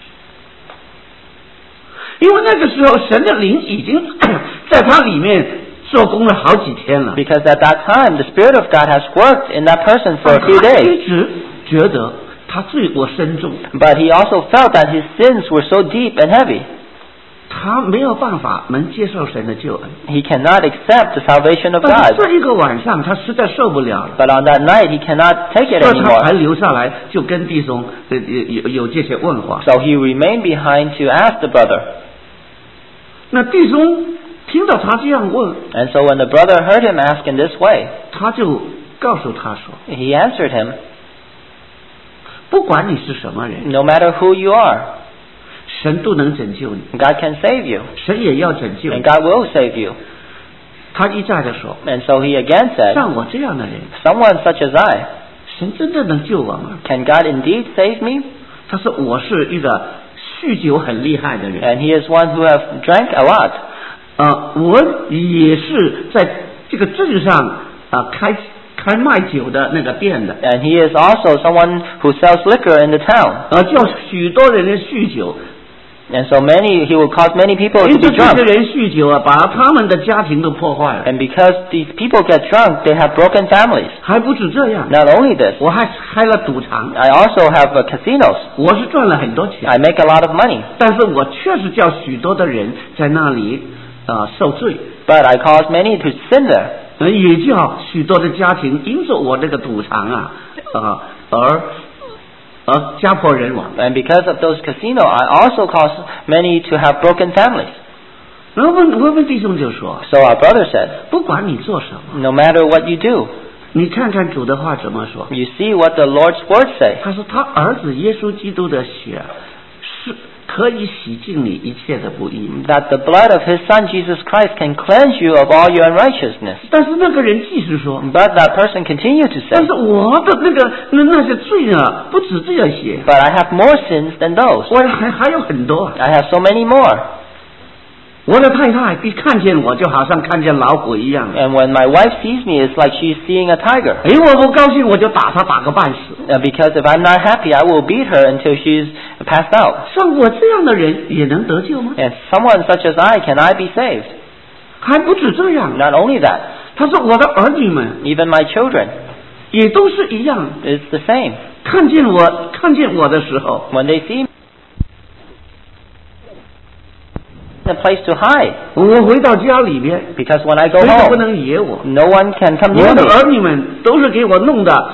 因为那个时候神的灵已经在他里面做工了好几天了， Because at that time, the Spirit of God has worked in that person for a few 他 days. 一直觉得他罪过深重， But he also felt that his sins were so deep and heavy. 他没有办法能接受神的救恩。 He cannot accept the salvation of 但是 God. 这一个晚上他实在受不了了， But on that night, he cannot take it 所以他 anymore. 才留下来，就跟弟兄有这些问话。 So he remained behind to ask the brother. 那弟兄听到他这样问， And so when the brother heard him ask in this way, 他就告诉他说 he answered him, 不管你是什么人， no matter who you are, 神都能拯救你， God can save you. 神也要拯救 And 你。 God will save you. 他一再的说， And so he again said, 像我这样的人， someone such as I, 神真的能救我吗？ can God indeed save me? 他说我是一个酗酒很厉害的人， And he is one who have drank a lot. 我也是在这个镇上开卖酒的那个店的， And he is also someone who sells liquor in the town. 叫许多人的酗酒， And so he will cause many people 因 to 此 be 这些 drunk. 人酗酒把他们的家庭都破坏了。 And because these people get drunk, they have broken families. 还不止这样， Not only this, 我还开了赌场， I also have casinos. 我是赚了很多钱， I make a lot of money. 但是我确实叫许多的人在那里受罪， But I cause many to sin there. 也叫许多的家庭因着我这个赌场而家破人亡。 And because of those casinos, I also cause many to have broken families. 然后我们弟兄就说， So our brother said, 不管你做什么， no matter what you do, 你看看主的话怎么说。 you see what the Lord's words say. 他说他儿子耶稣基督的血是可以洗净你一切的不义。 That the blood of his son Jesus Christ can cleanse you of all your unrighteousness. 但是那个人继续说， But that person continued to 但 say, 是我的那些罪啊，不止这些， but I have more sins than those. 我还有很多。 I have so many more. 我的太太一看见我就好像看见老虎一样。 And when my wife sees me, it's like she's seeing a tiger. 我不高兴，我就打她，打个半死。 Because if I'm not happy, I will beat her until she's passed out. 像我这样的人也能得救吗？ And someone such as I, can I be saved? 还不止这样， Not only that, 他说我的儿女们 even my children, 也都是一样， it's the same. 看见我的时候， When they see me, a place to hide. 我回到家里面， Because when I go 谁都不 home, 能惹我。 no one can come 我 near 的 me. 儿女们都是给我弄的，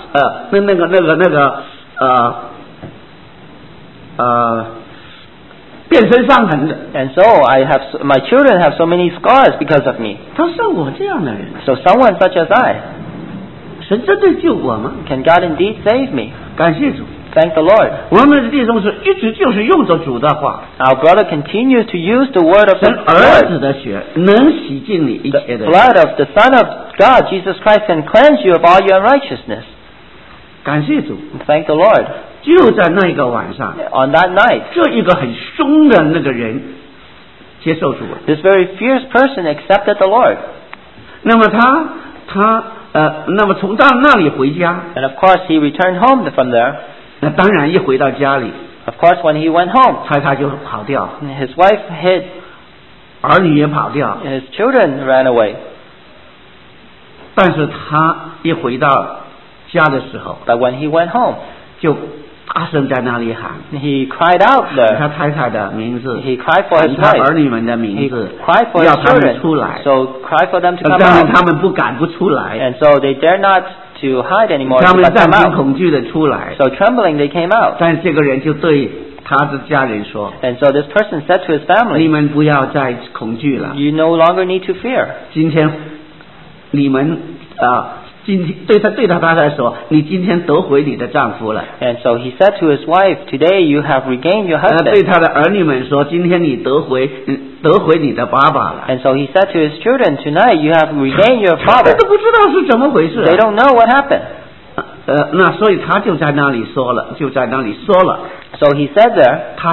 变身伤痕的。 And so my children have so many scars because of me. 他像我这样的人， So someone such as I, 神真的救我吗？ can God indeed save me? 感谢主， Thank the Lord. 我们的弟兄是一直就是用着主的话， Our brother continues to use the word of 神 the 儿 Lord. 子的血能洗净你一 The 切的。 blood of the Son of God, Jesus Christ, can cleanse you of all your unrighteousness. 感谢主， Thank the Lord. 就在那个晚上， On that night, 这一个很凶的那个人接受主了。 this very fierce person accepted the Lord. 那么那么从那里回家， And of course, he returned home from there. 那当然一回到家里， Of course, when he went home, 太太就跑掉， his wife hid, 儿女也跑掉。 his children ran away. 但是他一回到家的时候， But when he went home, 就大声在那里喊 he cried out 他 there. 太太的名字， He cried for 喊 his 他儿 wife. 女们的 He 名字， cried for 要 his 他们 children. 出来。 So cried for them to 当 come 然 out. 他们不敢不出来， And so they dare not to hide anymore. 他 But 们 come 战惊 out. 恐惧的出来。 So trembling, they came out. 但这个人就对他的家人说 And so this person said to his：“ 你 family, 们不要再恐惧了， you no longer need to fear. 今天你们今天对他太太说，你今天得回你的丈夫了。 And so he said to his wife, today you have regained your 对 husband. 他的儿女们说，今天你得回你的爸爸了。 And so he said to his children, tonight you have regained your 他 father. 们都不知道是怎么回事。 They don't know what happened. 那所以他就在那里说了， So he said there, 他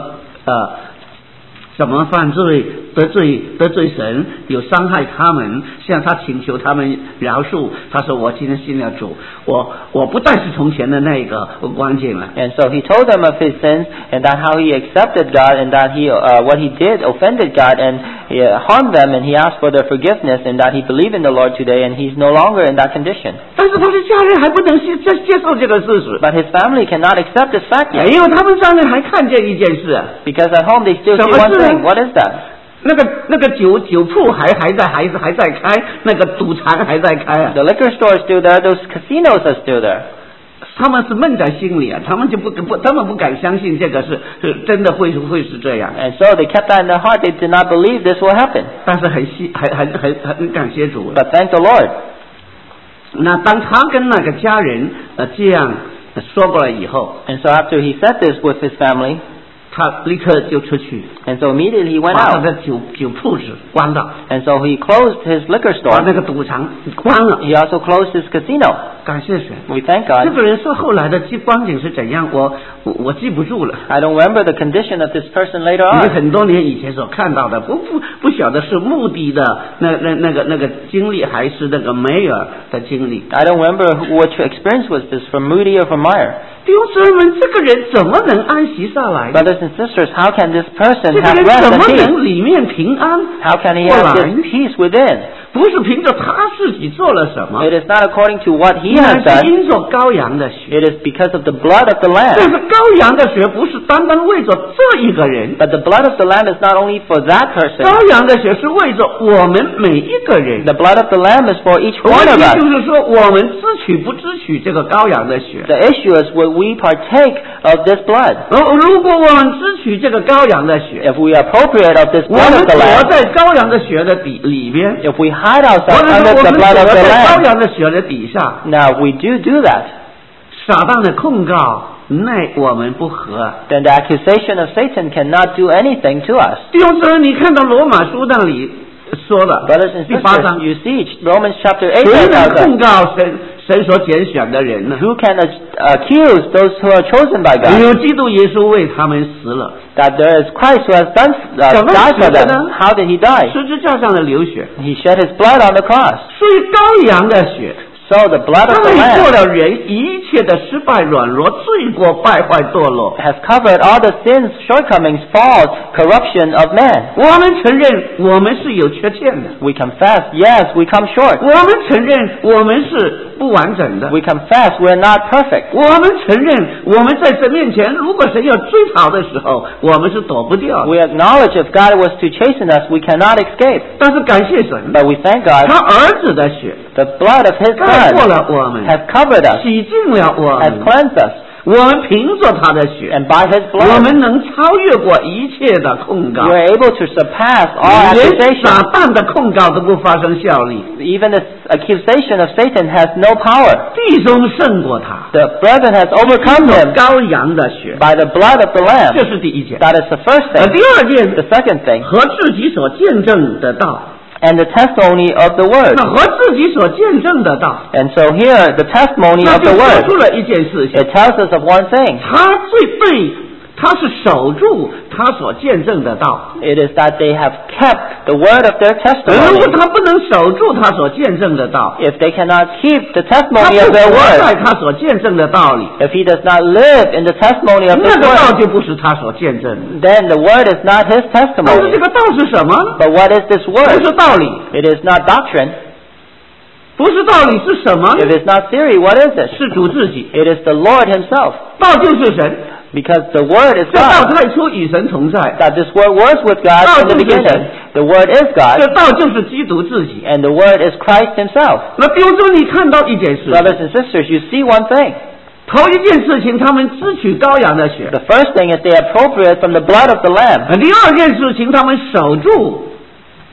怎么犯罪，得罪神，有伤害他们，向他请求他们饶恕。他说我今天信了主，我不再是从前的那个光景了。 and so he told them of his sins and that how he accepted God and that what he did offended God and harmed them, and he asked for their forgiveness and that he believed in the Lord today and he's no longer in that condition. 但是他的家人还不能接受这个事实， But his family cannot accept this fact yet 因为他们家人还看见一件事， because at home they still see 什么 one 事呢？ thing. What is that? 那个酒铺还在开，那个赌场还在开啊。 The liquor store is still there. Those casinos are still there. 他们是闷在心里啊，他们不敢相信这个是真的会是这样。 And so they kept that in their heart. They did not believe this will happen. 但是很感谢主。 But thank the Lord. 那当他跟那个家人这样说过了以后， And so after he said this with his family, 他立刻就出去， and so immediately he went 把他 out. 的酒铺子关了， And so he closed his liquor 把那 store. 个赌场关了。 He also closed his casino. 感谢神。 We thank 这 God. 个人说后来的光景是怎样，我记不住了。 I don't remember the condition of this person later 你 on. 很多年以前所看到的，不晓得是目的的那个经历，还是那个梅尔的经历。 I don't remember which experience was this, from Moody or from Meyer. 弟兄姊妹们，这个人怎么能安息下来呢？ Brothers and sisters, how can this person 这个 have 人 rest 怎 and 么 peace? 能里面平安？ How can he 过 have 来 this peace within? 不是凭着他自己做了什么， It is not according to what he 乃 has 是 done. 因着羔羊的血。 It is because of the blood of the 但 Lamb. 是羔羊的血不是单单为着这一个人， But the blood of the Lamb is not only for that person. 羔羊的血是为着我们每一个人。 The blood of the Lamb is for each 问 one of 题 us. 就是说，我们支取不支取这个羔羊的血？ The issue is will we partake of this blood? 如果我们支取这个羔羊的血， If we appropriate of this 我 blood 们 of the 躲 Lamb, 在羔羊的血的里边， if we hide 或 ourselves 者说 under 我 the 们 blood 躲 of the 在羔 Lamb, 羊的血的底下， now we do that, 撒旦的控告奈我们不何。 then the accusation of Satan cannot do anything to us. 弟兄姊妹，你看到罗马书那里说的 Brothers and 第8 sisters, 章， you see Romans chapter 8 谁 tells 能 us 控告神所拣选的人呢？ who can accuse those who are chosen by 只 God? 有基督耶稣为他们死了， That there is Christ who has done died for them. How did he die? 十字架上的流血， He shed his blood on the cross. 所以羔羊的血， So the blood 他 of the 为过 Lamb 了人一切的失败、软弱、罪过、败坏、堕落。 has covered all the sins, shortcomings, faults, corruption of man. 我们承认我们是有缺陷的， We confess, yes, we come short. 我们承认我们是不完整的， We confess we're not perfect. 我们承认我们在神面前，如果神要追讨的时候，我们是躲不掉的。 We acknowledge if God was to chasten us, we cannot escape. 但是感谢神， But we thank God, 他儿子的血 the blood of His 盖过 Son 了我们， has covered us, 洗净了我 has 们。 cleansed us. 我们凭着他的血， And by His 我 blood, 们能超越过一切的控告， we're able to surpass all 连 accusation. 撒旦的控告都不发生效力。 Even the accusation of Satan has no power. 弟兄胜过他， The brethren has overcome 凭着 him 羔羊的血， by the blood of the 这 Lamb. 是第一件。 That is the first 第 thing. 二件， The second thing, 和自己所见证的道， and the testimony of the word. 那和自己所见证的道， And so here, the testimony 那 of 就 the 说 word, 出了一件事情， it tells us of one thing. 他是守住他所见证的道。 It is that they have kept the word of their 如果 testimony. 他不能守住他所见证的道， If they cannot keep the 他 testimony 不 of their 活在 word, 他所见证的道里， if he does not live in the testimony of 那 his 个道 word, 就不是他所见证的。 then the word is not his 但是 testimony. 这个道是什么？ But what is this 不 word? 是道理， It is not doctrine. 不是道理是什么？ If it's not theory, what is it? 是主自己， It is the Lord himself. 道就是神， Because the word is 这道 God. 太初与神同在， That this word was with God in the beginning. The word is 这 God, 道就是基督自己。 and the word is Christ himself. 那比如说，你看到一件事， Brothers and sisters, you see one thing. 头一件事情，他们支取羔羊的血； The first thing is they appropriate from the blood of the Lamb. 第二件事情，他们守住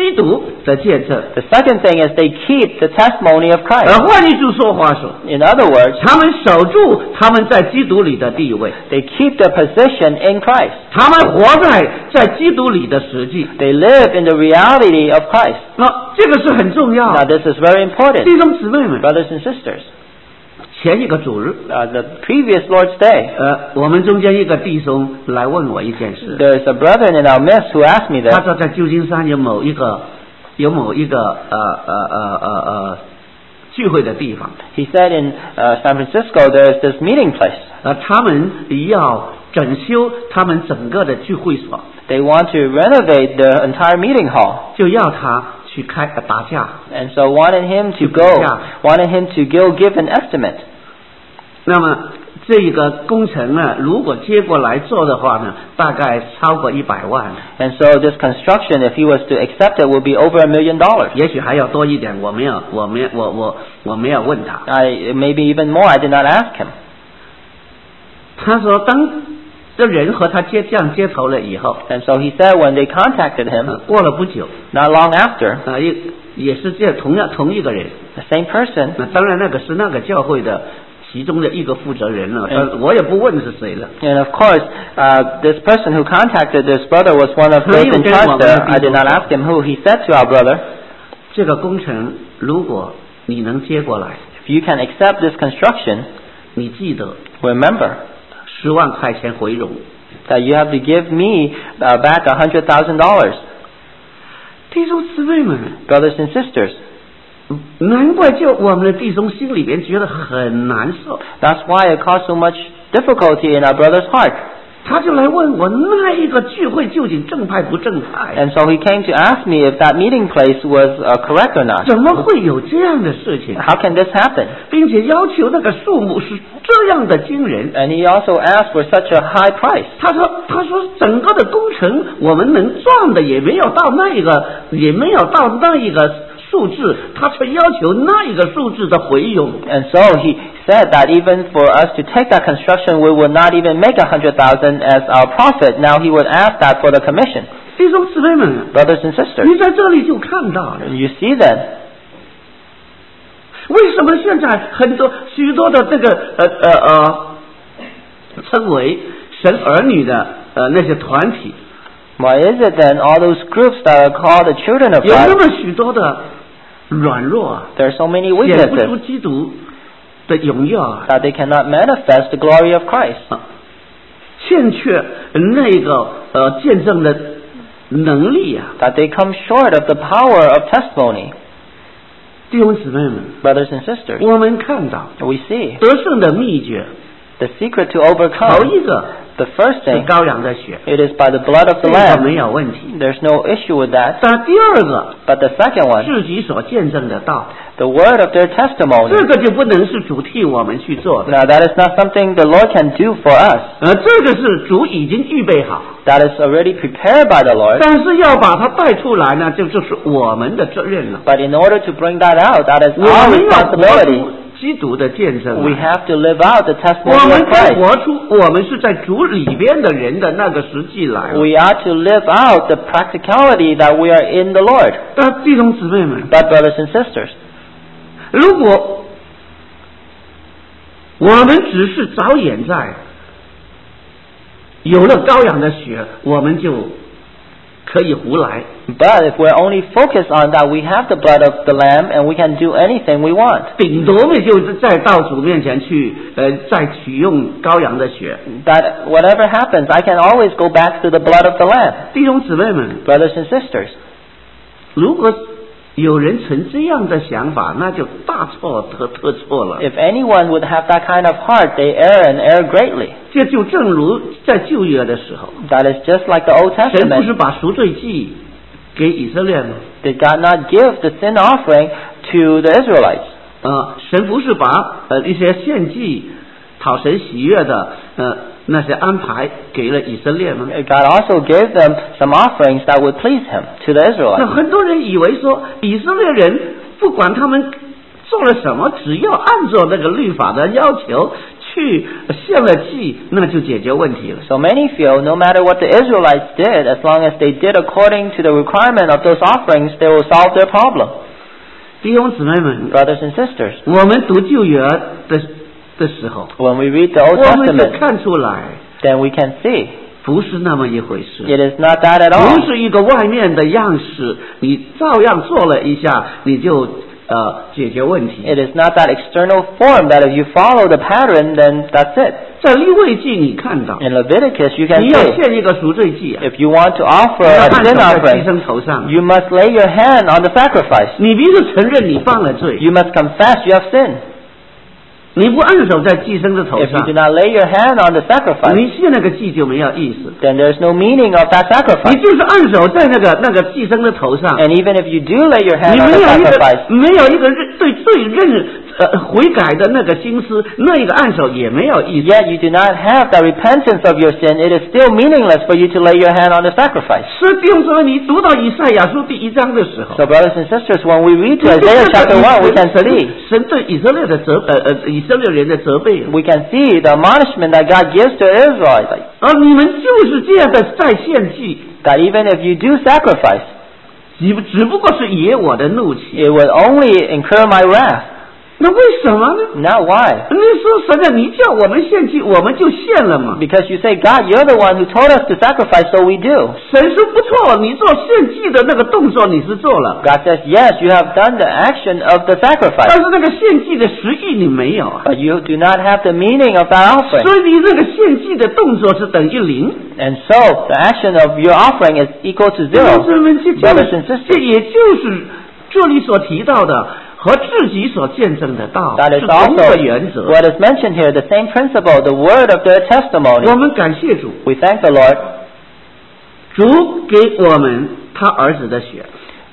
基督的见证。 The second thing is they keep the testimony of Christ. 换一句说话说， In other words, 他们守住他们在基督里的地位， they keep their position in Christ. 他们活在基督里的实际。 They live in the reality of Christ. 那这个是很重要。 Now this is very important. 弟兄姊妹们， Brothers and sisters, 前一个主日， the previous Lord's Day, 我们中间一个弟兄来问我一件事， there's a brother in our midst who asked me 他 this. 说在旧金山有某一个聚会的地方， He said in San Francisco there's this meeting place. 他们要整修他们整个的聚会所， They want to renovate the entire meeting hall. 就要他去打架。 And so wanted him to give an estimate. 那么这一个工程呢，如果接过来做的话呢，大概超过100万， And so this construction, if he was to accept it, would be over $1 million. 也许还要多一点。我没有问他。 Maybe even more. I did not ask him. 他说，当这人和他这样接头了以后， And so he said when they contacted him, 过了不久， not long after, 也是这同一个人。 the same person, 那当然，那个是那个教会的其中的一个负责人了，我也不问是谁了。 and of course, this person who contacted this brother was one of those in charge there. I did not ask him who. He said to our brother, 这个工程如果你能接过来， if you can accept this construction, 你记得 remember 10万块钱回笼。 that you have to give me back $100,000. 弟兄姊妹们， Brothers and sisters, 难怪就我们的弟兄心里边觉得很难受。 that's why it caused so much difficulty in our brother's heart. 他就来问我，那一个聚会究竟正派不正派？ And so he came to ask me if that meeting place was correct or not. 怎么会有这样的事情？ How can this happen? 并且要求那个数目是这样的惊人。 And he also asked for such a high price. 他说整个的工程我们能赚的也没有到那一个数字，他却要求那一个数字的回佣。 And so he said that even for us to take that construction, we would not even make $100,000 as our profit. Now he would ask that for the commission. 弟兄姊妹们， Brothers and sisters, 你在这里就看到了， you see then, 为什么现在许多的这个称为神儿女的那些团体， why is it then all those groups that are called the children of 有那 God, 么许多的软弱啊， there are so many 显不出 weaknesses 基督的荣耀啊， that they cannot manifest the glory of Christ, 欠缺那个见证的能力啊。 that they come short of the power of testimony. 弟兄姊妹们， Brothers and sisters, 我们看到 we see 得胜的秘诀， the secret to 头 overcome. 一个 The first 是 thing, 羔羊的血， it is by the blood of 这 the 个没 Lamb. 有问题。 There's no issue with that. 但第二个， But the second one, 自己所见证的道， the word of their testimony. 这个就不能是主替我们去做的， Now that is not something the Lord can do for us. 这个是主已经预备好， That is already prepared by the Lord. 但是要把它带出来呢，就是我们的责任了。 But in order to bring that out, that is 我 our 们要活 responsibility. 出基督的见证 We 啊， have to live out the 我 testimony 们 of 该 Christ. 活出我们是在主里边的人的那个实际来了。 We are to live out the practicality that we are in the Lord. 但弟兄姊妹们， But brothers and sisters, 如果我们只是着眼在有了羔羊的血，我们就可以胡来。 but if we're only focused on that, we have the blood of the Lamb and we can do anything we want. 顶多呢，就是再到主面前去，再取用羔羊的血。 That whatever happens, I can always go back to the blood of the Lamb. 弟兄姊妹们， Brothers and sisters, 如果有人存这样的想法，那就大错特错了。 if anyone would have that kind of heart, they err and err greatly. 这就正如在旧约的时候， That is just like the Old 神不是 Testament. 把赎罪祭给以色列吗？ Did God not give the sin offering to the Israelites? 神不是把一些献祭讨神喜悦的那些安排给了以色列吗？ God also gave them some offerings that would please Him to the 那 Israelites. 很多人以为说以色列人不管他们做了什么，只要按照那个律法的要求去去献了祭，那就解决问题了。 So many feel no matter what the Israelites did, as long as they did according to the requirement of those offerings, they will solve their problem. 弟兄姊妹们， Brothers and sisters, 我们读旧约的时候， when we read the Old 我们就 Testament, 看出来 then we can see 不是那么一回事。 it is not that at 不 all. 是一个外面的样式，你照样做了一下，你就解决问题。 It is not that external form that if you follow the pattern, then that's it. 在利未记你看到， In Leviticus, you can 你要 see 献一个赎罪祭啊， if you want to offer 要 a 按 sin 手在祭 offering, 牲头上， you must lay your hand on the sacrifice. 你必须承认你犯了罪， You must confess you have sinned. 你不按手在祭牲的头 If you 上 do，not lay your hand on the sacrifice, 你献那个祭就没有意思。 then there's no meaning of that 你 sacrifice. 就是按手在那个祭牲的头上， And even if you do lay your 你 hand on 没 the 有一个 sacrifice, 没有一个对罪悔改的那个心思，那一个按手也没有意思。 yet you do not have the repentance of your sin, it is still meaningless for you to lay your hand on the sacrifice. 所以弟兄姊妹，你读到以赛亚书第1章的时候， So brothers and sisters, when we read to Isaiah chapter 1, we can see 神对以色列的以色列人的责备， we can see the admonishment that God gives to Israel, 而你们就是这样的在献祭， that even if you do sacrifice, 只不过是惹我的怒气。 it will only incur my wrath. 那为什么呢？ Now why? 你说神啊，你叫我们献祭，我们就献了嘛。 Because you say, God, you're the one who told us to sacrifice, so we do. 神说不错，你做献祭的那个动作你是做了， God says, yes, you have done the action of the 但 sacrifice, 是那个献祭的实意你没有啊， but you do not have the meaning of that offering. 所以你那个献祭的动作是等于0。 And so, the action of your offering is equal to 弟兄 zero. 姊妹，这 Brothers and sisters, 这也就是这里所提到的和自己所见证的道 that 是 is 同一个 also 原则。 what is mentioned here, the same principle, the word of their testimony. 我们感谢主， We thank the Lord. 主给我们他儿子的血，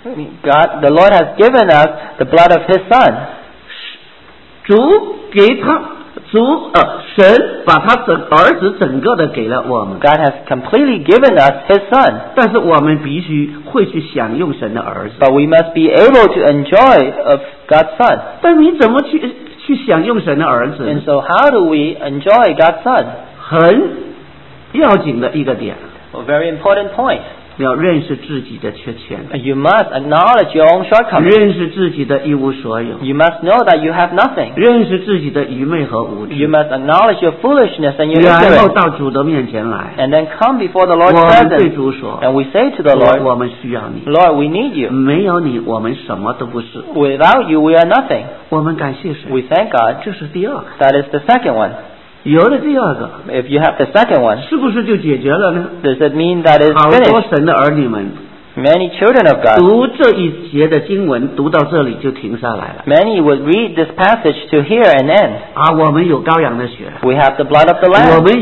God, the Lord has given us the blood of His Son. 主给他神把他儿子整个的给了我们， God has completely given us His Son. 但是我们必须会去享用神的儿子。 But we must be able to enjoy of God's Son. 但你怎么去享用神的儿子呢 And so how do we enjoy God's Son? 很要紧的一个点， A very important point. 要认识自己的缺欠， You must acknowledge your own shortcomings. 认识自己的一无所有， You must know that you have nothing. 认识自己的愚昧和无 You 知， must acknowledge your foolishness and your 然后 ignorance. 到主的面前来。 And then come before the Lord's 我们对 presence. 主说 And we say to the 我 Lord, 们需要你， Lord, we need you. 没有你，我们什么都不是。 Without you, we are nothing. 我们感谢神， We thank God. 这是第二个。 That is the second one. 有了第二个， If you have the second one, 是不是就解决了呢？ does it mean that it's 好多 finished? 神的儿女们 Many children of God, 读这一节的经文，读到这里就停下来了。 many would read this passage to here and end. 啊，我们有羔羊的血， We have the blood of the 我 Lamb. 们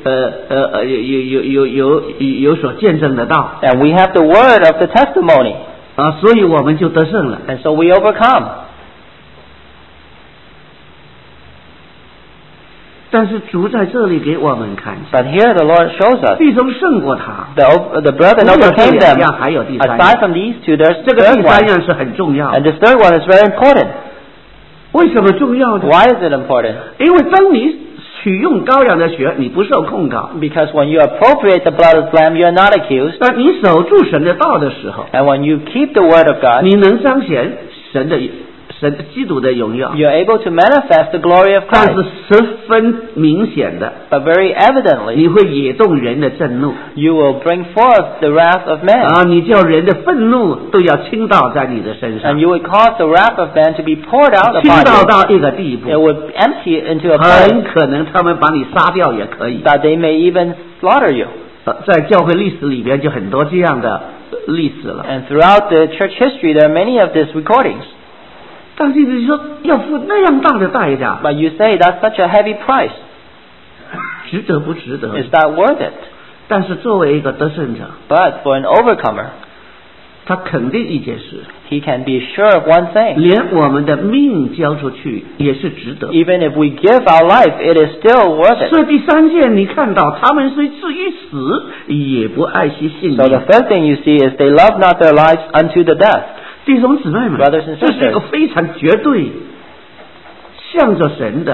有所见证的道 And we have the word of the testimony. 啊，所以我们就得胜了。 And so we overcome. 但是主在这里给我们看， But here the Lord shows us 弟兄胜过他。 the brethren 除了这 overcame 两 them. 样，还有第三 Aside 样， from these two, there's 这 the 个 third 第三 one. 样是很重要 And 的。 this third one is very important. 为什么重要呢？ Why is it important? 因为当你取用羔羊的血，你不受控告； Because when you appropriate the blood of the Lamb, you are not accused. 当你守住神的道的时候， And when you keep the word of God, 你能彰显神基督的荣耀。 you're able to manifest the glory of 但是 Christ. 十分明显的， But very evidently, 你会惹动人的震怒 you will bring forth the wrath of man. 啊！你叫人的愤怒都要倾倒在你的身 And 上， you would cause the wrath of man to be poured out 倾 upon 倒 you. 到一个地 It 步， would empty into a 很 place 可能他们把你杀掉也可以。 that they may even slaughter you. 在教会历史里边就很多这样的历史了。 And throughout the church history, there are many of these recordings. 但是你说要付那样大的代价， But you say that's such a heavy price. 值得不值得？ Is that worth it? 但是作为一个得胜者， But for an overcomer, 他肯定一件事， he can be sure of one thing. 连我们的命交出去也是值得。 Even if we give our life, it is still worth it. 所以第三件，你看到他们虽至于死，也不爱惜性 So the 命。 third thing you see is they love not their lives unto the death. 弟兄姊妹们 Brothers and， 这是一个 sisters 非常绝对向着神的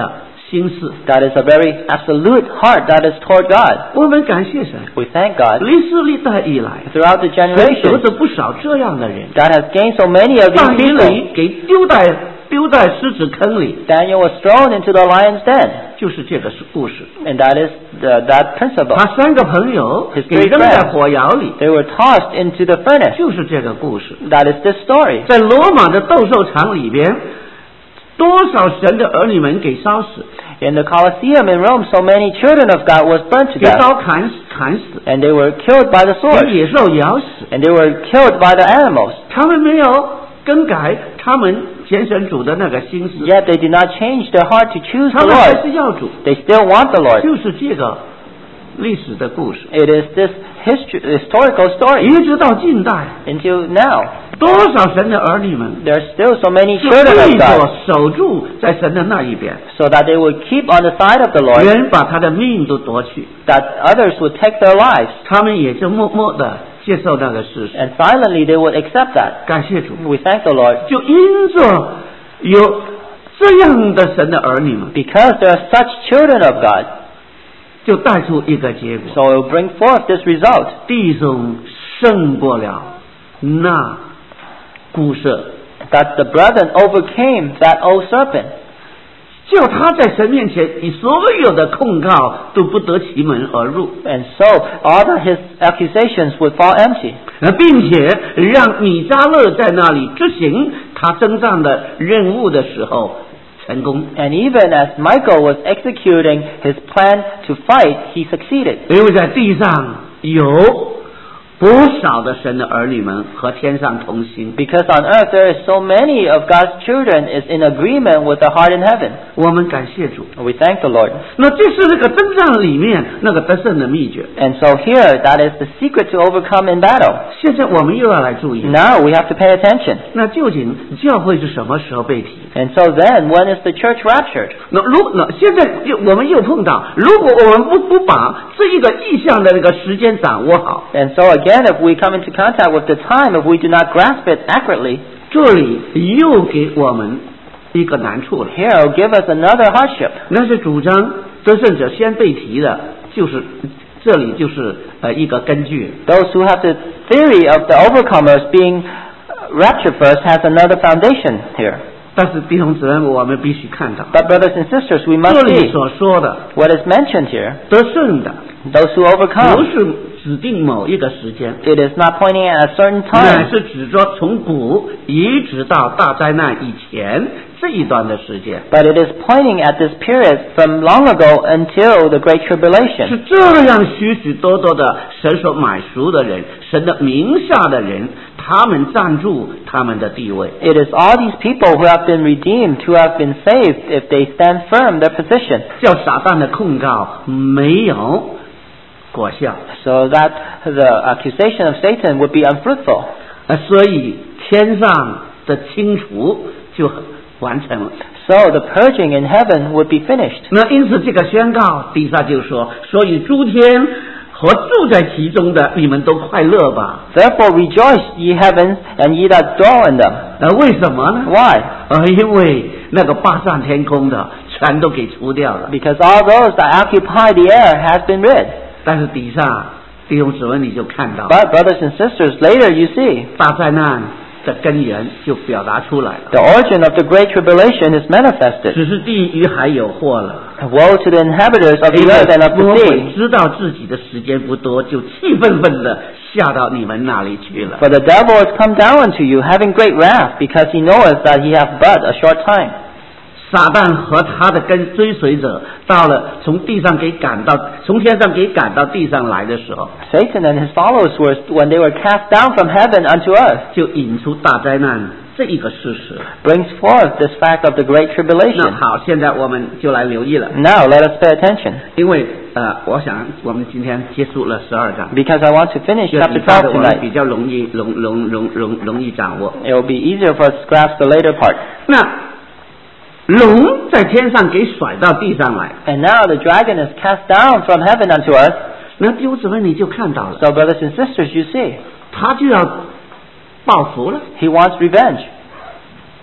心思。 That is a very absolute heart that is toward God. 我们感谢神， We thank God. 历世历代以来， Throughout the 神得 generations, 着不少这样的人。 God has gained so many of these 但以 people. 理给丢在狮子坑里， Daniel was thrown into the lion's den. 就是这个故事。 And that is that principle. 他3个朋友 His 给 three 扔在 friends. 火窑里， They were tossed into the furnace. 就是这个故事。 That is this story. 在罗马的斗兽场里边，多少神的儿女们给烧死， In the Colosseum in Rome, so many children of God was burnt to 给 death. 刀砍死， And they were killed by the 给 sword. 野兽咬死。 And they were killed by the animals. 他们没有更改他们前神主的那个心思， Yet they did not change their heart to choose 他 the 们还 Lord. 是要主， They still want the Lord. 就是这个历史的故事。 It is this historical story 一直到近代， until now. 多少神的儿女们 There are still so many 是 children 为 of 着 God 守住在神的那一边， so that they would keep on the side of the Lord, 人把他的命都夺去， that others would take their lives. 他们也就默默的接受那个事实。 And silently they would accept that. 感谢主， We thank the Lord 就因着有这样的神的儿女们， because there are such children of God. 就带出一个结果： So it will bring forth this result. 弟兄胜过了那孤蛇， That the brethren overcame that old serpent. 就他在神面前，你所有的控告都不得其门而入， And so all of his accusations would fall empty. 并且让米迦勒在那里执行他征战的任务的时候成功。 And even as Michael was executing his plan to fight, he succeeded. 因为在地上有不少的神的儿女们和天上同行， Because on earth there is so many of God's children is in agreement with the heart in heaven. 我们感谢主。 We thank the Lord. 那这是这个征战里面那个得胜的秘诀。 And so here, that is the secret to overcome in battle. 现在我们又要来注意， Now we have to pay attention. 那究竟教会是什么时候被提？ And so then, when is the church raptured? 那现在我们又碰到，如果我们不把这一个意象的那个时间掌握好， And so again, if we come into contact with the time, if we do not grasp it accurately, 这里又给我们一个难处了。 here will give us another hardship. 那是主张得胜者先被提的，就是这里就是一个根据。 Those who have the theory of the overcomers being raptured first has another foundation here. 但是弟兄姊妹，我们必须看到， But brothers and sisters, we 这 must 里 see 所说的 what is mentioned here. 得胜的， Those who 不 overcome. 是指定某一个时间， It is not pointing at a certain 乃 time, 是指着从古一直到大灾难以前这一段的时间， but it is pointing at this period from long ago until the Great 是 Tribulation. 这样许许多多的神所买赎的人，神的名下的人，他们站住他们的地位。 It is all these people who have been redeemed, who have been saved, if they stand firm their position, 叫撒旦的控告没有果效， so that the accusation of Satan would be unfruitful. 所以天上的清除就完成了。 So the purging in heaven would be finished. 那因此这个宣告，底下就说，所以诸天和住在其中的，你们都快乐吧。 Therefore rejoice, ye heavens, and ye that dwell in them. 为什么呢？ Why? 因为那个霸占天空的全都给除掉了。 Because all those that occupy the air has been rid. 但是底下弟兄姊妹你就看到， But brothers and sisters, later you see, 大灾难的根源就表达出来了， the origin of the Great Tribulation is manifested. 只是地狱还有祸了。 Woe to the inhabitants of 因 the 为 earth and of 魔 the 鬼 sea. 知道自己的时间不多，就气愤愤的下到你们那里去了。 For the devil has come down unto you, having great wrath, because he knoweth that he hath but a short time. 撒旦和他的追随者到了从天上给赶到地上来的时候， Satan and his followers were, when they were cast down from heaven unto earth, 就引出大灾难这一个事实。 brings forth this fact of the Great 那 Tribulation. 好，现在我们就来留意了， Now let us pay attention, 因为我想我们今天结束了12章， because I want to finish 这 chapter 以下的 12 我们比 tonight. 较容易掌握。 It will be easier for us to grasp the later part. 那龙在天上给甩到地上来， And now the dragon is cast down from heaven unto earth. 那弟兄姊妹你就看到了， So brothers and sisters, you see, 他就要报复了。 he wants revenge.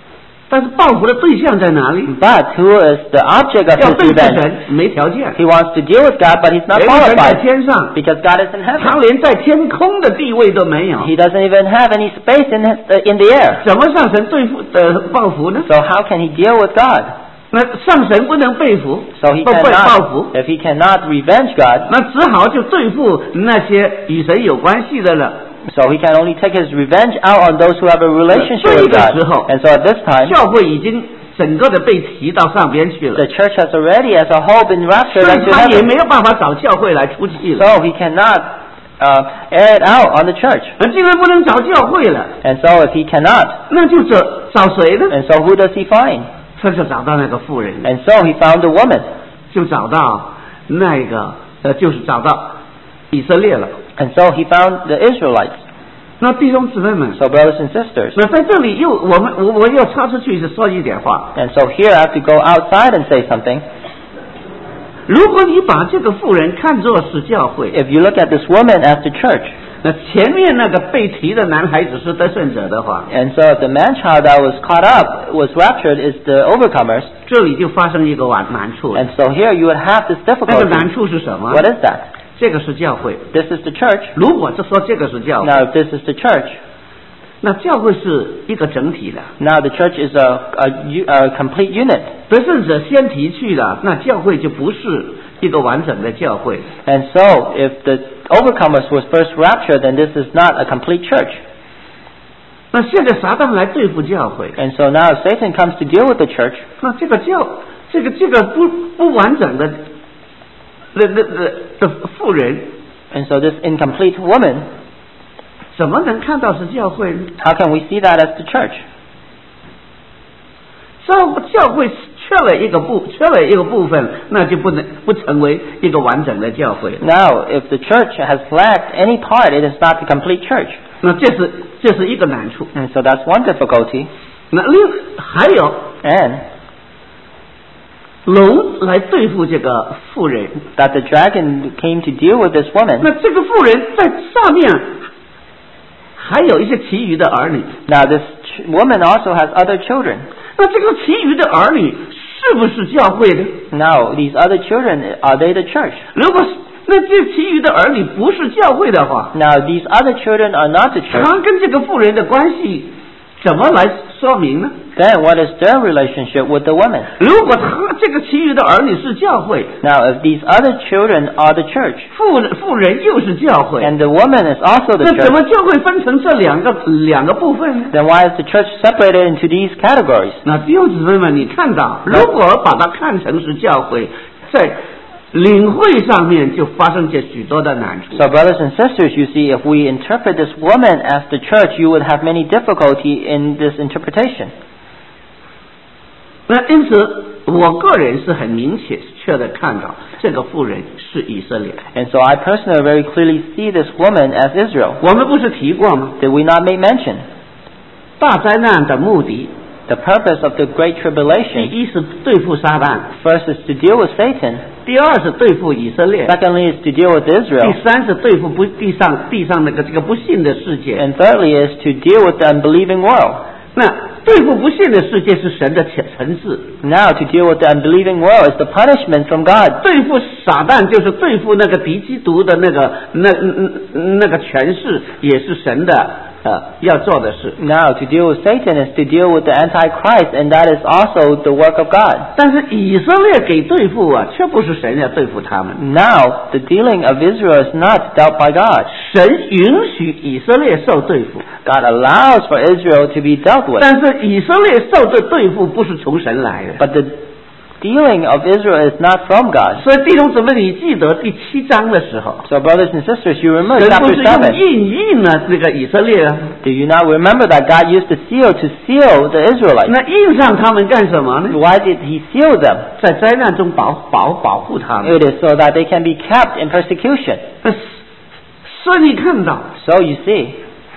但是报复的对象在哪里？ But who is the object of 要 his 对付 revenge? 神，没条件。 He wants to deal with God, but he's not 因为神在 qualified 天上， because God is in 他 heaven. 连在天空的地位都没有， He doesn't even have any space in the air. 怎么上神对付报复呢？ So how can he deal with God? 那上神不能被俘， So he 不被报 cannot, 复， if he cannot revenge God, 那只好就对付那些与神有关系的了。 so he can only take his revenge out on those who have a relationship 这 with 个 God. 时候， And so at this time, 教会已经整个的被提到上边去了， the church has already as a whole been 所 raptured 以 unto 他也 heaven. 没有办法找教会来出气了。 So he cannot air it out on the church. 既然不能找教会了， And so if he cannot, 那就找谁呢？ and so who does he find? 他就找到那个妇人， And so he found a woman. 就找到那个就是找到以色列了。 And so he found the Israelites. 那弟兄姊妹们， So brothers and sisters. 那在这里我要插出去说一点话。 And so here I have to go outside and say something. 如果你把这个妇人看作是教会， If you look at this woman as the church, 那前面那个被提的男孩子是得胜者的话， and so the man-child that was caught up, was raptured, is the overcomers. 这里就发生一个难处。 And so here you would have this 那个 difficulty. 难处是什么？ What is that? 这个是教会。 This is the church. 如果是说这个是教会， Now if this is the church, 那教会是一个整体的。 now the church is a complete unit. 得胜者先提去了，那教会就不是一个完整的教会。 And so if the overcomers was first raptured, then this is not a complete church. 那现在撒旦来对付教会， And so now if Satan comes to deal with the church, 那这个不完整的妇人， and so this incomplete woman, 怎么能看到是教会呢？ how can we see that as the church? 教会缺了一个部分，那就不成为一个完整的教会。 Now, if the church has lacked any part, it is not the complete church. 那这是一个难处。 And so that's one difficulty. 那还有 And 龙来对付这个妇人， that the dragon came to deal with this woman. 那这个妇人在上面还有一些其余的儿女。 Now, this woman also has other children. 那这个其余的儿女是不是教会的？ Now, these other children, are they the church? 如果那这其余的儿女不是教会的话， Now, these other children are not the church. 他跟这个妇人的关系怎么来说明呢？ Then what is their relationship with the woman? 如果他这个其余的儿女是教会， Now, if these other children are the church, 妇人又是教会， and the woman is also the 那怎 church, 么教会分成这两个部分呢？ then why is the church separated into these categories? 那弟兄姊妹们，你看到，如果把它看成是教会，在领会上面就发生些许多的难处。 So brothers and sisters, you see, if we interpret this woman as the church, you would have many difficulty in this interpretation. 那因此，我个人是很明确的看到这个妇人是以色列。 And so I personally very clearly see this woman as Israel. 我们不是提过吗？ Did we not make mention? 大灾难的目的， The purpose of the Great 第 Tribulation, 一是对付撒旦， first is to deal with Satan, 第二是对付以色列， secondly is to deal with 第 Israel, 三是对付地上那个这个不信的世界。 and thirdly is to deal with the unbelieving world. 那对付不信的世界是神的惩治， Now to deal with the unbelieving world is the punishment from God. 对付撒旦就是对付那个敌基督的那个权势，也是神的要做的事。 Now to deal with Satan is to deal with the Antichrist, and that is also the work of God. 但是以色列给对付啊，却不是神要对付他们， Now the dealing of Israel is not dealt by God. 神允许以色列受对付， God allows for Israel to be dealt with. 但是以色列受的对付不是从神来的。 But the dealing of Israel is not from God. 所以弟兄姊妹，你记得第7章的时候， So brothers and sisters, you remember 神不 chapter 是用 7. 印了那个以色列啊？ Do you not remember that God used the seal to seal the Israelites? 那印上他们干什么呢？ Why did he seal them? 在灾难中保护他们。 It is so that they can be kept in persecution. 所以你看到， So you see,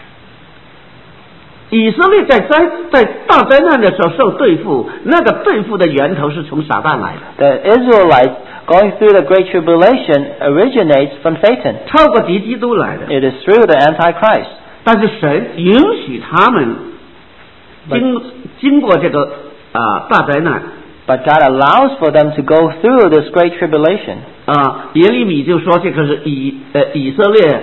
以色列在大灾难的时候受对付，那个对付的源头是从撒旦来的， the Israelites going through the Great Tribulation originates from Satan. 超过敌基督来的。 It is through the Antichrist. 但是神允许他们经过这个大灾难。 But God allows for them to go through this great tribulation. 耶利米就说这个是以色列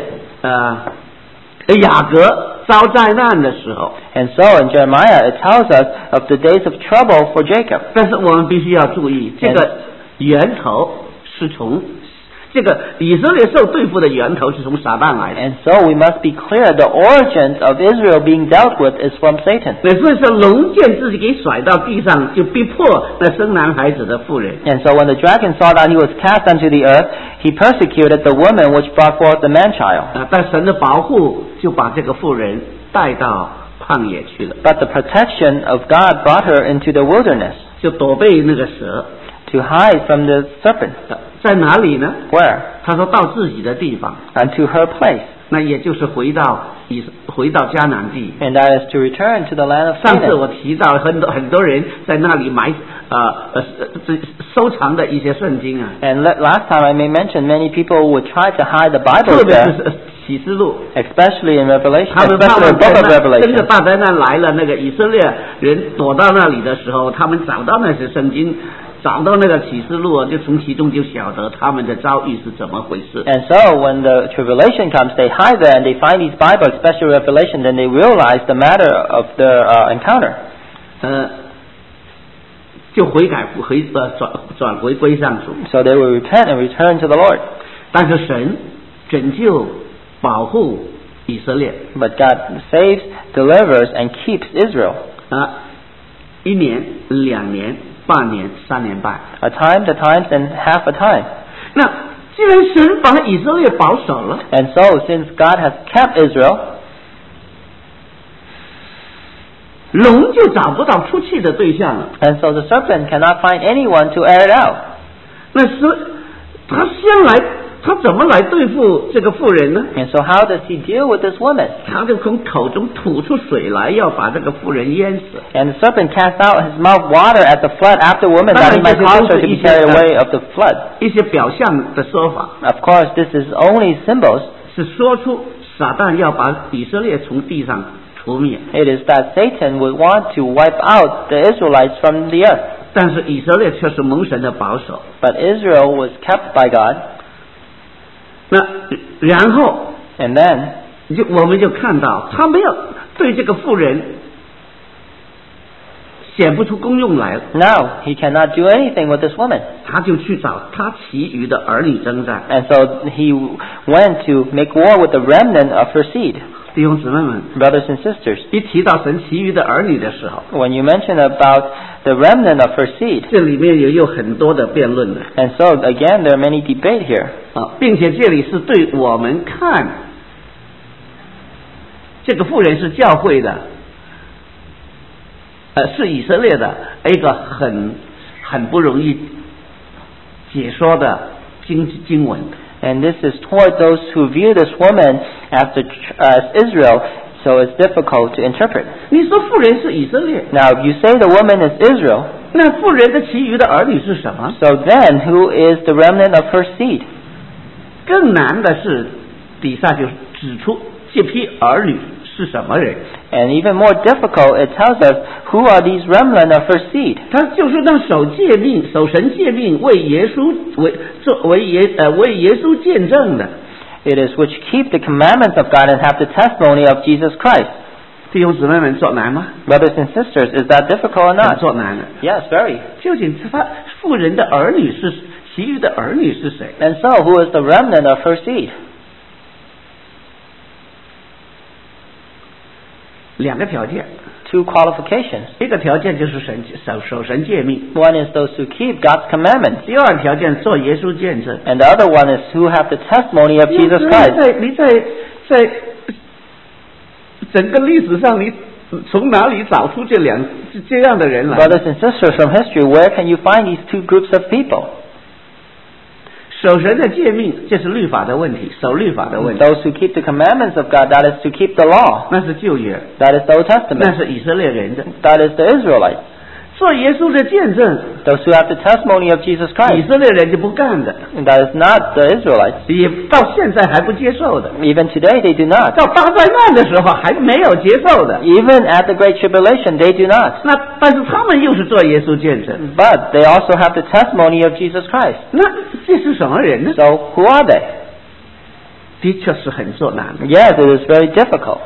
雅各遭灾难的时候。 And so in Jeremiah it tells us of the days of trouble for Jacob. 但是我们必须要注意，这个源头是从这个以色列受对付的源头是从撒旦来的。 And so we must be clear the origins of Israel being dealt with is from Satan. 所以说龙见自己给甩到地上，就逼迫那生男孩子的妇人。 And so when the dragon saw that he was cast unto the earth, he persecuted the woman which brought forth the man-child. 但神的保护就把这个妇人带到旷野去了。 But the protection of God brought her into the wilderness. 就躲避那个蛇。 To hide from the serpent. 在哪里呢？ Where? 他说到自己的地方。 Unto her place. 那也就是回到迦南地。 And that is to return to the land of Canaan. 上次我提到很多人在那里买收藏的一些圣经啊。 And last time I may mention many people would try to hide the Bible. 特别是启示录。 Especially in Revelation. 他们怕真的大灾难来了，那个以色列人躲到那里的时候，他们找到那些圣经。找到那个启示录，就从其中就晓得他们的遭遇是怎么回事。 And so when the tribulation comes, they hide there and they find these Bibles, especially Revelation, then they realize the matter of their encounter. 就悔改转回归上主。 So they will repent and return to the Lord. 但是神拯救保护以色列。 But God saves, delivers, and keeps Israel. 1年、2年。半年、3年半 ，a time, the times, and half a time. 那既然神把以色列保守了 ，and so since God has kept Israel, 龙就找不到出气的对象了 ，and so the serpent cannot find anyone to air it out. 那是他怎么来对付这个妇人呢 ？And so how does he deal with this woman? 他就从口中吐出水来，要把这个妇人淹死。 And the serpent cast out his mouth water at the flood after woman, that he might cause her to be carried away of the flood. 一些表象的说法。 Of course, this is only symbols. 是说出撒旦要把以色列从地上除灭。 It is that Satan would want to wipe out the Israelites from the earth. 但是以色列却是蒙神的保守。 But Israel was kept by God. 那然后 ，and then 我们就看到他没有对这个妇人显不出功用来了。 Now he cannot do anything with this woman. 他就去找他其余的儿女征战。 And so he went to make war with the remnant of her seed. 弟兄姊妹们 ，brothers and sisters， 一提到神其余的儿女的时候 ，when you mention about the remnant of her seed， 这里面也有很多的辩论的。 And so again, there are many debate here. 并且这里是对我们看这个妇人是教会的，是以色列的一个很不容易解说的经文。 And this is toward those who view this woman as Israel, so it's difficult to interpret. 你说妇人是以色列 Now, if you say the woman is Israel, 那妇人的其余的儿女是什么 so then who is the remnant of her seed? 更难的是底下就指出这批儿女是什么人。 And even more difficult, it tells us who are these remnant of her seed. 他就是那守神诫命为耶稣见证的。 It is which keep the commandments of God and have the testimony of Jesus Christ. 弟兄姊妹们作难吗 Brothers and sisters, is that difficult or not? 作难了。 Yes, very. 究竟他妇人的儿女是其余的儿女是谁 And so, who is the remnant of her seed? 两个条件， Two qualifications. 一个条件就是守神诫命， One is those who keep God's commandments. 第二条件做耶稣见证。 And the other one is who have the testimony of Jesus Christ. 你在整个历史上，你从哪里找出这样的人来 Brothers and sisters, from history, where can you find these two groups of people? 守神的诫命，这是律法的问题，守律法的问题。 Those who keep the commandments of God, that is to keep the law. 那是旧约， That is the Old 那 Testament. 是以色列人的。 That is the Israelites. 做耶稣的见证， those who have the testimony of Jesus 以 Christ. 色列人就不干的， And that is not the Israelites. 也到现在还不接受的， Even today they do not. 到大灾难的时候还没有接受的。 Even at the Great Tribulation they do not. 但是他们又是做耶稣见证， But they also have the testimony of Jesus Christ. 那这是什么人呢？ So who are they? 的确是很做难的。 Yes, it is very difficult.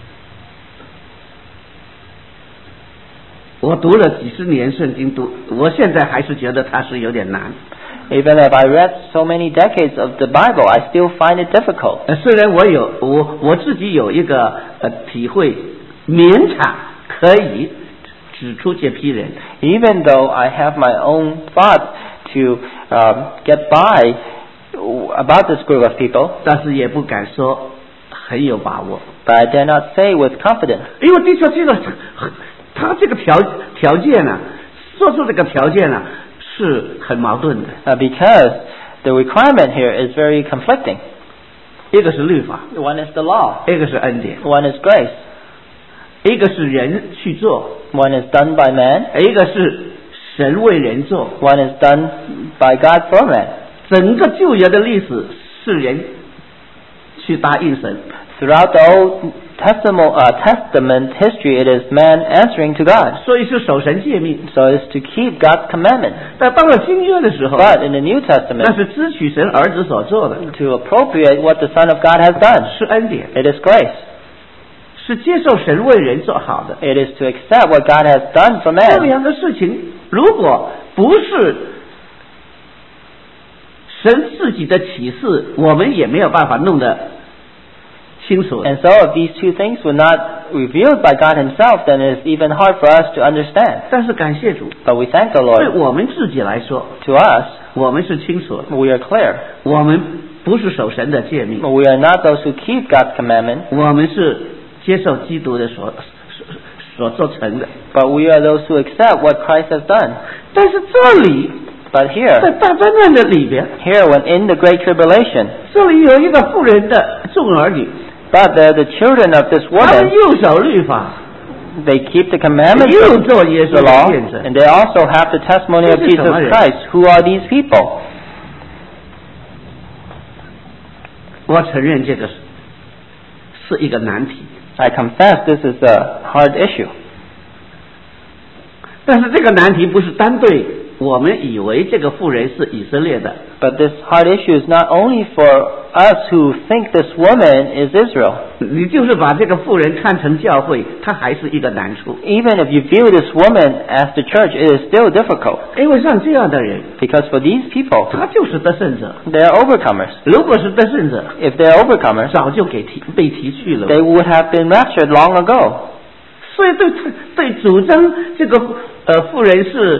我读了几十年圣经，我现在还是觉得它是有点难。 Even if I read so many decades of the Bible, I still find it difficult. 虽然我自己有一个体会，勉强可以指出这批人， Even though I have my own thoughts to get by about this group of people, 但是也不敢说很有把握， but I dare not say with confidence. 因为的确他这个条件呢，说出这个条件呢是很矛盾的。 Because the requirement here is very conflicting. 一个是律法， One is the law, 一个是恩典， one is grace, 一个是人去做， one is done by man, 一个是神为人做。 one is done by God for man. 整个旧约的历史是人去答应神， Throughout the Old Testament history, it is man answering to God. 所以是守神诫命。 So it is to keep God's commandments. 但到了新约的时候， But in the New 那 Testament, 是支取神儿子所做的， to appropriate what the Son of God has done, 是恩典， it is grace. 是接受神为人做好的。 It is to accept what God has done for 这 man. 两个事情，如果不是神自己的启示，我们也没有办法弄得清楚。 And so if these two things were not revealed by God himself, then it is even hard for us to understand. 但是感谢主， But we thank the 对 Lord. 我们自己来说， To us, 我们是清楚的， we are clear. 我们不是守神的诫命， We are not those who keep God's commandment, 我们是接受基督的所做成的。 but we are those who accept what Christ has done. 但是这里 But 在 here, 大灾难的里边， when in the Great Tribulation, 这里有一个妇人的众儿女， but the children of this 他们 woman, 又守律法， they keep the commandments 又 of 做耶稣 the 的 law, 见证。 and they also have the testimony of 这是什么人？ Jesus Christ. Who are these people? 我承认这个是一个难题， I confess this is a hard issue. 但是这个难题不是单对我们以为这个妇人是以色列的， But this hard issue is not only for us who think this woman is Israel. 你就是把这个妇人看成教会，它还是一个难处。 Even if you view this woman as the church, it is still difficult. 因为像这样的人， Because for these people, 他就是得胜者。 they are overcomers. 如果是得胜者， If they are overcomers, 早就被提去了。 they would have been raptured long ago. 所以对主张这个妇人是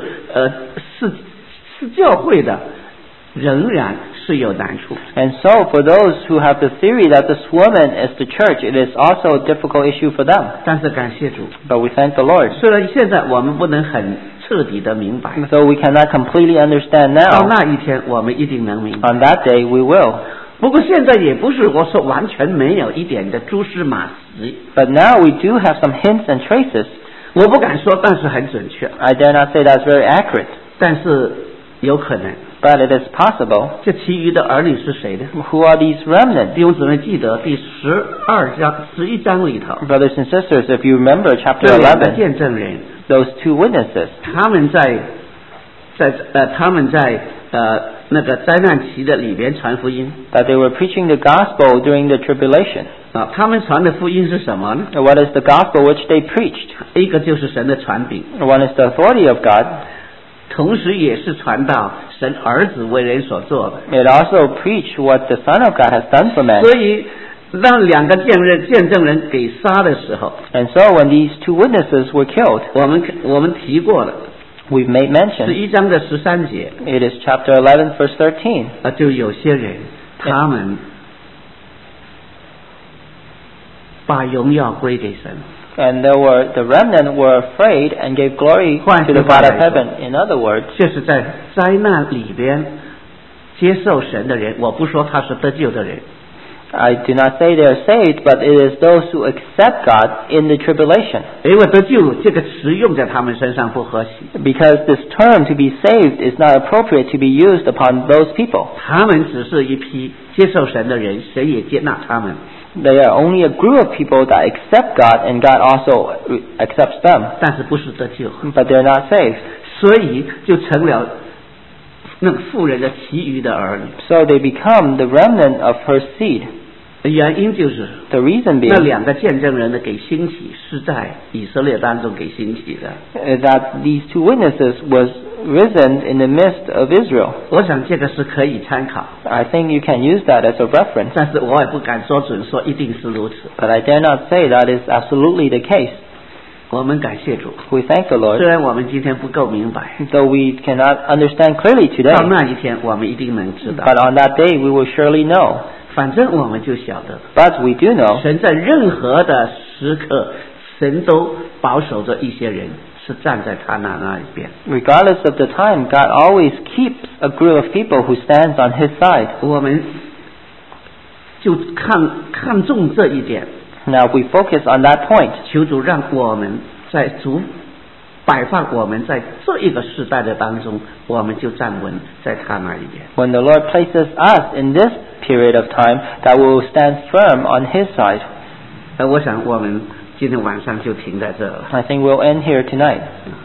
教会的，仍然是有难处。 And so for those who have the theory that this woman is the church, it is also a difficult issue for them. 但是感谢主， But we thank the Lord. 虽然现在我们不能很彻底的明白， Though we cannot completely understand 到 now, 那一天我们一定能明白。 on that day we will. 不过现在也不是我说完全没有一点的蛛丝马迹， But now we do have some hints and traces. 我不敢说，但是很准确， I dare not say that's very accurate, 但是有可能。 but it is possible. 这其余的儿女是谁呢？ Who are these remnants? 弟兄姊妹记得第11章里头， Brothers and sisters, if you remember chapter 这两个 11, 见证人， those two witnesses, 他们在那个灾难期的里边传福音 that they were preaching the gospel during the tribulation. 啊，他们传的福音是什么呢？ What is the gospel which they preached? 一个就是神的传饼， One is the authority of God. 同时也是传到神儿子为人所做的。 It also preached what the Son of God has done for man. 所以让两个见证人给杀的时候， And so when these two witnesses were killed, 我们提过了， we've made mention. 11章的13节， It is chapter 11, verse 13. 就有些人他们把荣耀归给神。 And the remnant were afraid and gave glory to the God of heaven. In other words, 这是在灾难里边接受神的人，我不说他是得救的人， I do not say they are saved, but it is those who accept God in the tribulation. 因为得救这个词用在他们身上不合适， Because this term to be saved is not appropriate to be used upon those people. 他们只是一批接受神的人，神也接纳他们， They are only a group of people that accept God, and God also accepts them. 但是不是得救， But they're not saved. 所以就成了那妇人的其余的儿女。 So they become the remnant of her seed. 原因就是 The reason 那 being 两个见证人的给兴起是在以色列当中给兴起的。 that these two witnesses was risen in the midst of Israel. 我想这个是可以参考， I think you can use that as a reference, 但是我也不敢说准说一定是如此。 but I dare not say that is absolutely the case. 我们感谢主， We thank the 虽 Lord, 然我们今天不够明白， though we cannot understand clearly 到 today, 那一天我们一定能知道。 but on that day we will surely know. 反正我们就晓得， But we do know 神在任何的时刻，神都保守着一些人是站在他那一边。 regardless of the time, God always keeps a group of people who stands on His side. 我们就看重这一点， Now we focus on that point. 求主让我们在主摆放我们在这一个时代的当中，我们就站稳在他那一边。 When the Lord places us in this period of time, that we will stand firm on His side. 我想我们今天晚上就停在这了。 I think we'll end here tonight.